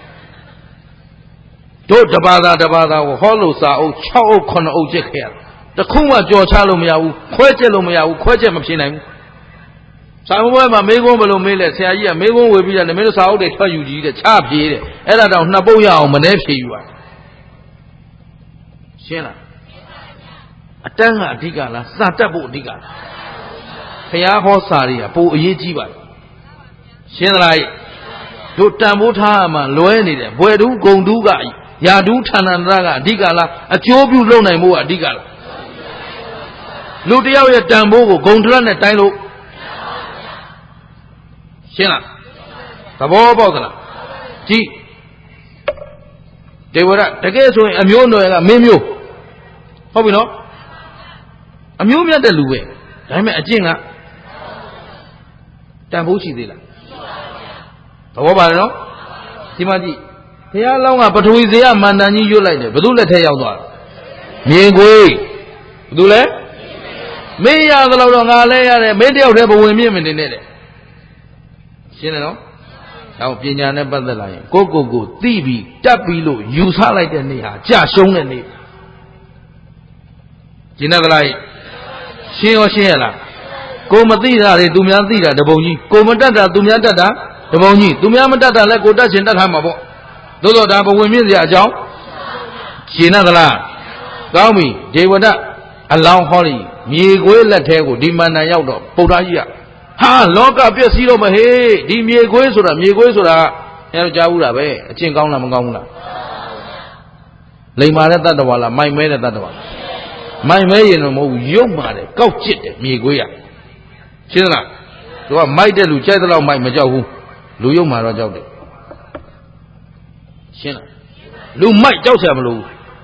တို့တပါးသားတပါးသားကိုဟောလို့စာအုပ်၆အုပ်၇အုပ်ကျက်ခဲ့ရတယ်တခုမှကြော်ချလို့မရဘူးခွဲကျက်လို့မရဘူးခွဲကျက်မဖြေနိုင်ဘူးစာမပွဲမှာမေးခွန်းဘယ်လိုမေးလဲဆရာကြီးကမေးခွန်းဝေပြီးတယ်မင်းတို့စာအုပ်တွေထွက်ယူကြည့်တဲ့ချဖြေတဲ့အဲ့ဒါတော့နှစ်ပုတ်ရအောင်မနှဲဖြေယူရတယ်ရှင်းလားအတန်းကအဓိကလားစာတတ်ဖို့အဓိကလားဘုရားဟောစာတွေကပိုအရေးကြီးပါတယ်ရှင်းသလားတို့တန်ဖိုးထားမှလွဲနေတယ်ဘွယ်တူးဂုံတူးကယာတူးဌာနန္တရကအဓိကလားအကျိုးပြုလုပ်နိုင်ဖို့ကအဓိကလားလူတယောက်ရဲ့တန်ဖိုးကိုဂုံထရက်နဲ့တိုင်းလို့ရှင်းလားသဘောပေါက်သလားကြည့်ဒေဝရတကယ်ဆိုရင်အမျိုးတော်ကမင်းမျိုးဟုတ်ပြီနော်အမျိုးမြတ်တဲ့လူပဲဒါပေမဲ့အကျင့်ကတန်ဖိုးရှိသေးလားသဘောပါတယ်နော်ဒီမှာကြည့်ဘုရားလောင်းကပထဝီဇေယမန္တန်ကြီးရွတ်လိုက်တယ်ဘယ်သူလက်ထဲရောက်သွားလဲမြေခွေးဘယ်သူလဲမင်းရသလောက်တော့ငါလဲရတယ်မင်းတယောက်တည်းဘဝင်မြင့်မနေနဲ့တဲ့ရှင်းတယ်နော်တော့ပညာနဲ့ပတ်သက်လာရင်ကိုကိုကိုသိပြီးတတ်ပြီးလို့ယူဆလိုက်တဲ့နေ့ဟာကြာရှုံးတဲ့နေ့ရှင်းတယ်ကလားရှင်းရောရှင်းရလားကိုမသိတာတွေသူများသိတာတပုံကြီးကိုမတတ်တာသူများတတ်တာတပုံကြီးသူများမတတ်တာလဲကိုတတ်ချင်တတ်ထားမှာပေါ့သို့တော့ဒါဘဝင်မြင့်စရာအကြောင်းရှင်းတယ်ကလားကောင်းပြီဒေဝဒအလောင်းဟောလိမြေခွေးလက်ထဲကိုဒီမန္တန်ရောက်တော့ပုဒ္ဓကြီးကဟာလောကပြည့်စည်တော့မဟေးဒီမြေခွေးဆိုတာမြေခွေးဆိုတာအဲတော့ကြားဘူးလားပဲအချင်းကောင်းလားမကောင်းဘူးလားလိမ္မာတဲ့တတ္တဝါလားမိုက်မဲတဲ့တတ္တဝါလားမိုက်မဲရင်တော့မဟုတ်ဘူးရုပ်မာတယ်ကောက်ကျစ်တယ်မြေခွေးရရှင်းလားသူကမိုက်တဲ့လူကြိုက်တဲ့လောက်မိုက်မကြောက်ဘူးလူရုပ်မာတော့ကြောက်တယ်ရှင်းလားလူမိုက်ကြောက်ဆရာမလို့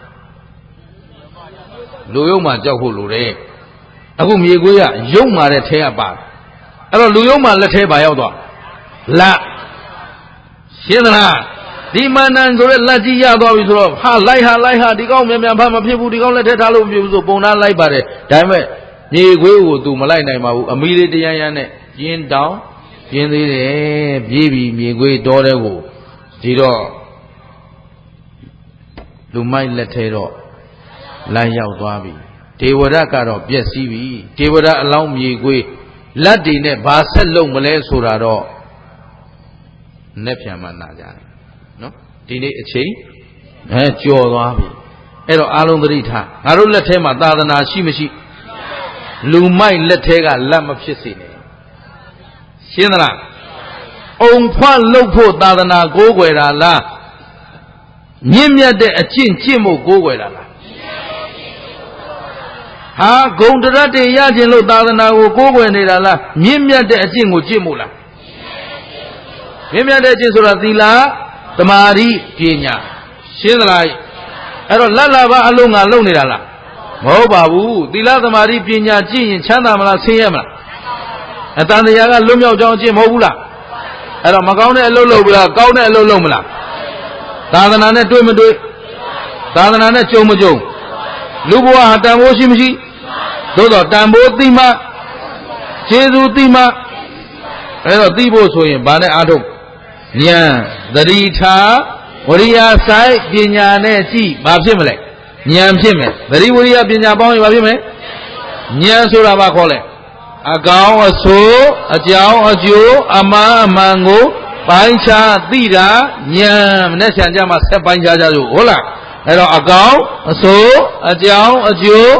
လူရုပ်မာကြောက်ဖို့လိုတယ်အခုမြေခွေးကရုပ်မာတဲ့ထဲကပါအဲ့တော့လူယုံမှလက်ထဲပါရောက်သွားလက်ရှင်းသလားဒီမာနန်ဆိုတဲ့လက်ကြီးရသွားပြီဆိုတော့ဟာလိုက်ဟာလိုက်ဟာဒီကောင်းမြန်မြန်ဖတ်မဖြစ်ဘူးဒီကောင်းလက်ထက်ထားလို့မဖြစ်ဘူးဆိုပုံနာလိုက်ပါတယ်ဒါပေမဲ့မြေခွေးကို तू မလိုက်နိုင်ပါဘူးအမီလေးတရားရမ်းနဲ့ကျင်းတောင်ကျင်းသေးတယ်ပြေးပြီးမြေခွေးတောတဲ့ကိုဒီတော့လူမိုက်လက်ထဲတော့လမ်းရောက်သွားပြီဒေဝရကတော့ပြက်စီးပြီဒေဝရအလောင်းမြေခွေးလက်တွေနဲ့ဘာဆက်လုံးမလဲဆိုတာတော့နဲ့ပြန်မှနာကြတယ်နော်ဒီနေ့အချိန်အဲကြော်သွားပြီအဲ့တော့အားလုံးသတိထားငါတို့လက်ထဲမှာသာသနာရှိမရှိလူမိုက်လက်ထဲကလက်မဖြစ်စေနဲ့ရှင်းသလားအုံဖွားလှုပ်ဖို့သာသနာကိုးကွယ်တာလားမြင့်မြတ်တဲ့အကျင့်ကျင့်ဖို့ကိုးကွယ်တာလားဟာဂုံတရတ်တွေရခြင်းလို့သာသနာကိုကိုးကွယ်နေတာလားမြင့်မြတ်တဲ့အကျင့်ကိုကျင့်ဖို့လားမြင့်မြတ်တဲ့အကျင့်ဆိုတာသီလသမာဓိပညာရှင်းသလားအဲ့တော့လတ်လာပါအလုံးငါလုံနေတာလားမဟုတ်ပါဘူးသီလသမာဓိပညာကျင့်ရင်ချမ်းသာမလားဆင်းရဲမလားအတန်တရားကလွတ်မြောက်ကြောင်းအကျင့်မဟုတ်ဘူးလားအဲ့တော့မကောင်းတဲ့အလုပ်လုပ်ပြီးတော့ကောင်းတဲ့အလုပ်လုပ်မလားသာသနာနဲ့တွေ့မတွေ့သာသနာနဲ့ကြုံမကြုံလူဘဝဟာတန်ဖိုးရှိမရှိသို့တော့တန်ဖိုးသိမှကျေးဇူးသိမှအဲ့တော့သိဖို့ဆိုရင်ဗာနဲ့အားထုတ်ဉာဏ်သတိထားဝရိယဆိုင်ပညာနဲ့ကြည့်ဘာဖြစ်မလဲဉာဏ်ဖြစ်မယ်သတိဝရိယပညာပေါင်းရင်ဘာဖြစ်မလဲဉာဏ်ဆိုတာဘာခေါ်လဲအကောင်အဆိုးအကြောင်းအကျိုးအမှန်အမှန်ကိုပိုင်းခြားသိတာဉာဏ်နဲ့ဆံကြမှာဆက်ပိုင်းခြားကြလို့ဟုတ်လားအဲ့တော့အကောင်အဆိုးအကြောင်းအကျိုး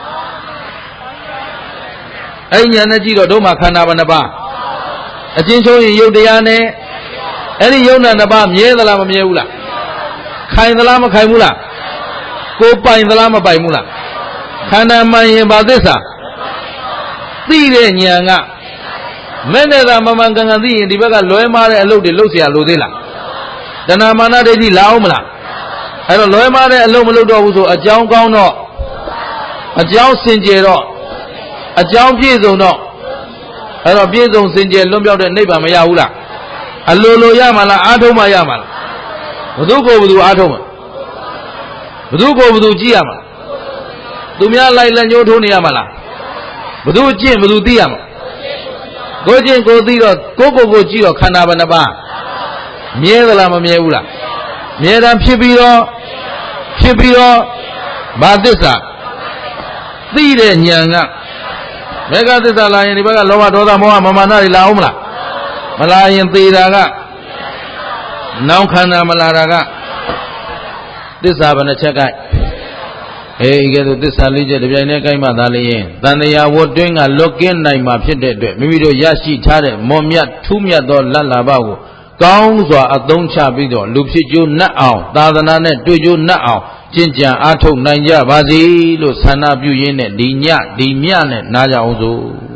အဲ့ဉာဏ်နဲ့ကြည့်တော့တို့မှာခန္ဓာဘယ်နှပါအချင်းချင်းရင်ယုတ်တရားနဲ့အဲ့ဒီယုတ်နာနှစ်ပါးမြဲသလားမမြဲဘူးလားခိုင်သလားမခိုင်ဘူးလားကိုပိုင်သလားမပိုင်ဘူးလားခန္ဓာမှန်ရင်ဘာသစ္စာသိတဲ့ဉာဏ်ကမဲ့နဲ့သာမမှန်ကန်ကန်သိရင်ဒီဘက်ကလွဲမားတဲ့အလုပ်တွေလုပ်เสียလို့သေးလားတဏမာနဒိဋ္ဌိလာအောင်မလားအဲ့တော့လွဲမားတဲ့အလုပ်မလုပ်တော့ဘူးဆိုအကြောင်းကောင်းတော့အကြောင်းစင်ကြယ်တော့အကြောင်းပြည့်စုံတော့အဲ့တော့ပြည့်စုံစင်ကြယ်လွတ်မြောက်တဲ့နိဗ္ဗာန်မရဘူးလားအလိုလိုရမှာလားအားထုတ်မှရမှာလားဘု து ကိုဘု து အားထုတ်မှာဘု து ကိုဘု து ကြည့်ရမှာသူများလိုက်လက်ညှိုးထိုးနေရမှာလားဘု து ကျင့်ဘု து သိရမှာကိုကျင့်ကိုသိတော့ကိုကိုကိုကြည့်တော့ခန္ဓာဘယ်နှပါမြဲသလားမမြဲဘူးလားမြဲတာဖြစ်ပြီးတော့ဖြစ်ပြီးတော့ဘာသစ္စာသိတဲ့ဉာဏ်ကမေဃသစ္စာလာရင်ဒီဘက်ကလောဘဒေါသမောဟမာနတွေလာအောင်မလားမလာရင်သေတာကနောင်ခန္ဓာမလာတာကသစ္စာဘယ်နှချက်ကအေးကဲတော့သစ္စာလေးချက်တစ်ပြိုင်တည်းကိုက်မှသာလျင်တန်တရားဝတ်တွင်းကလွတ်ကင်းနိုင်မှာဖြစ်တဲ့အတွက်မိမိတို့ရရှိထားတဲ့မော်မြတ်ထူးမြတ်သောလတ်လာဘကိုကောင်းစွာအသုံးချပြီးတော့လူဖြစ်ကျိုးနှက်အောင်သာသနာနဲ့တွေ့ကျိုးနှက်အောင်ကျင့်ကြံအားထုတ်နိုင်ကြပါစေလို့ဆန္ဒပြုရင်းနဲ့ဒီညဒီမြနဲ့နားကြအောင်စို့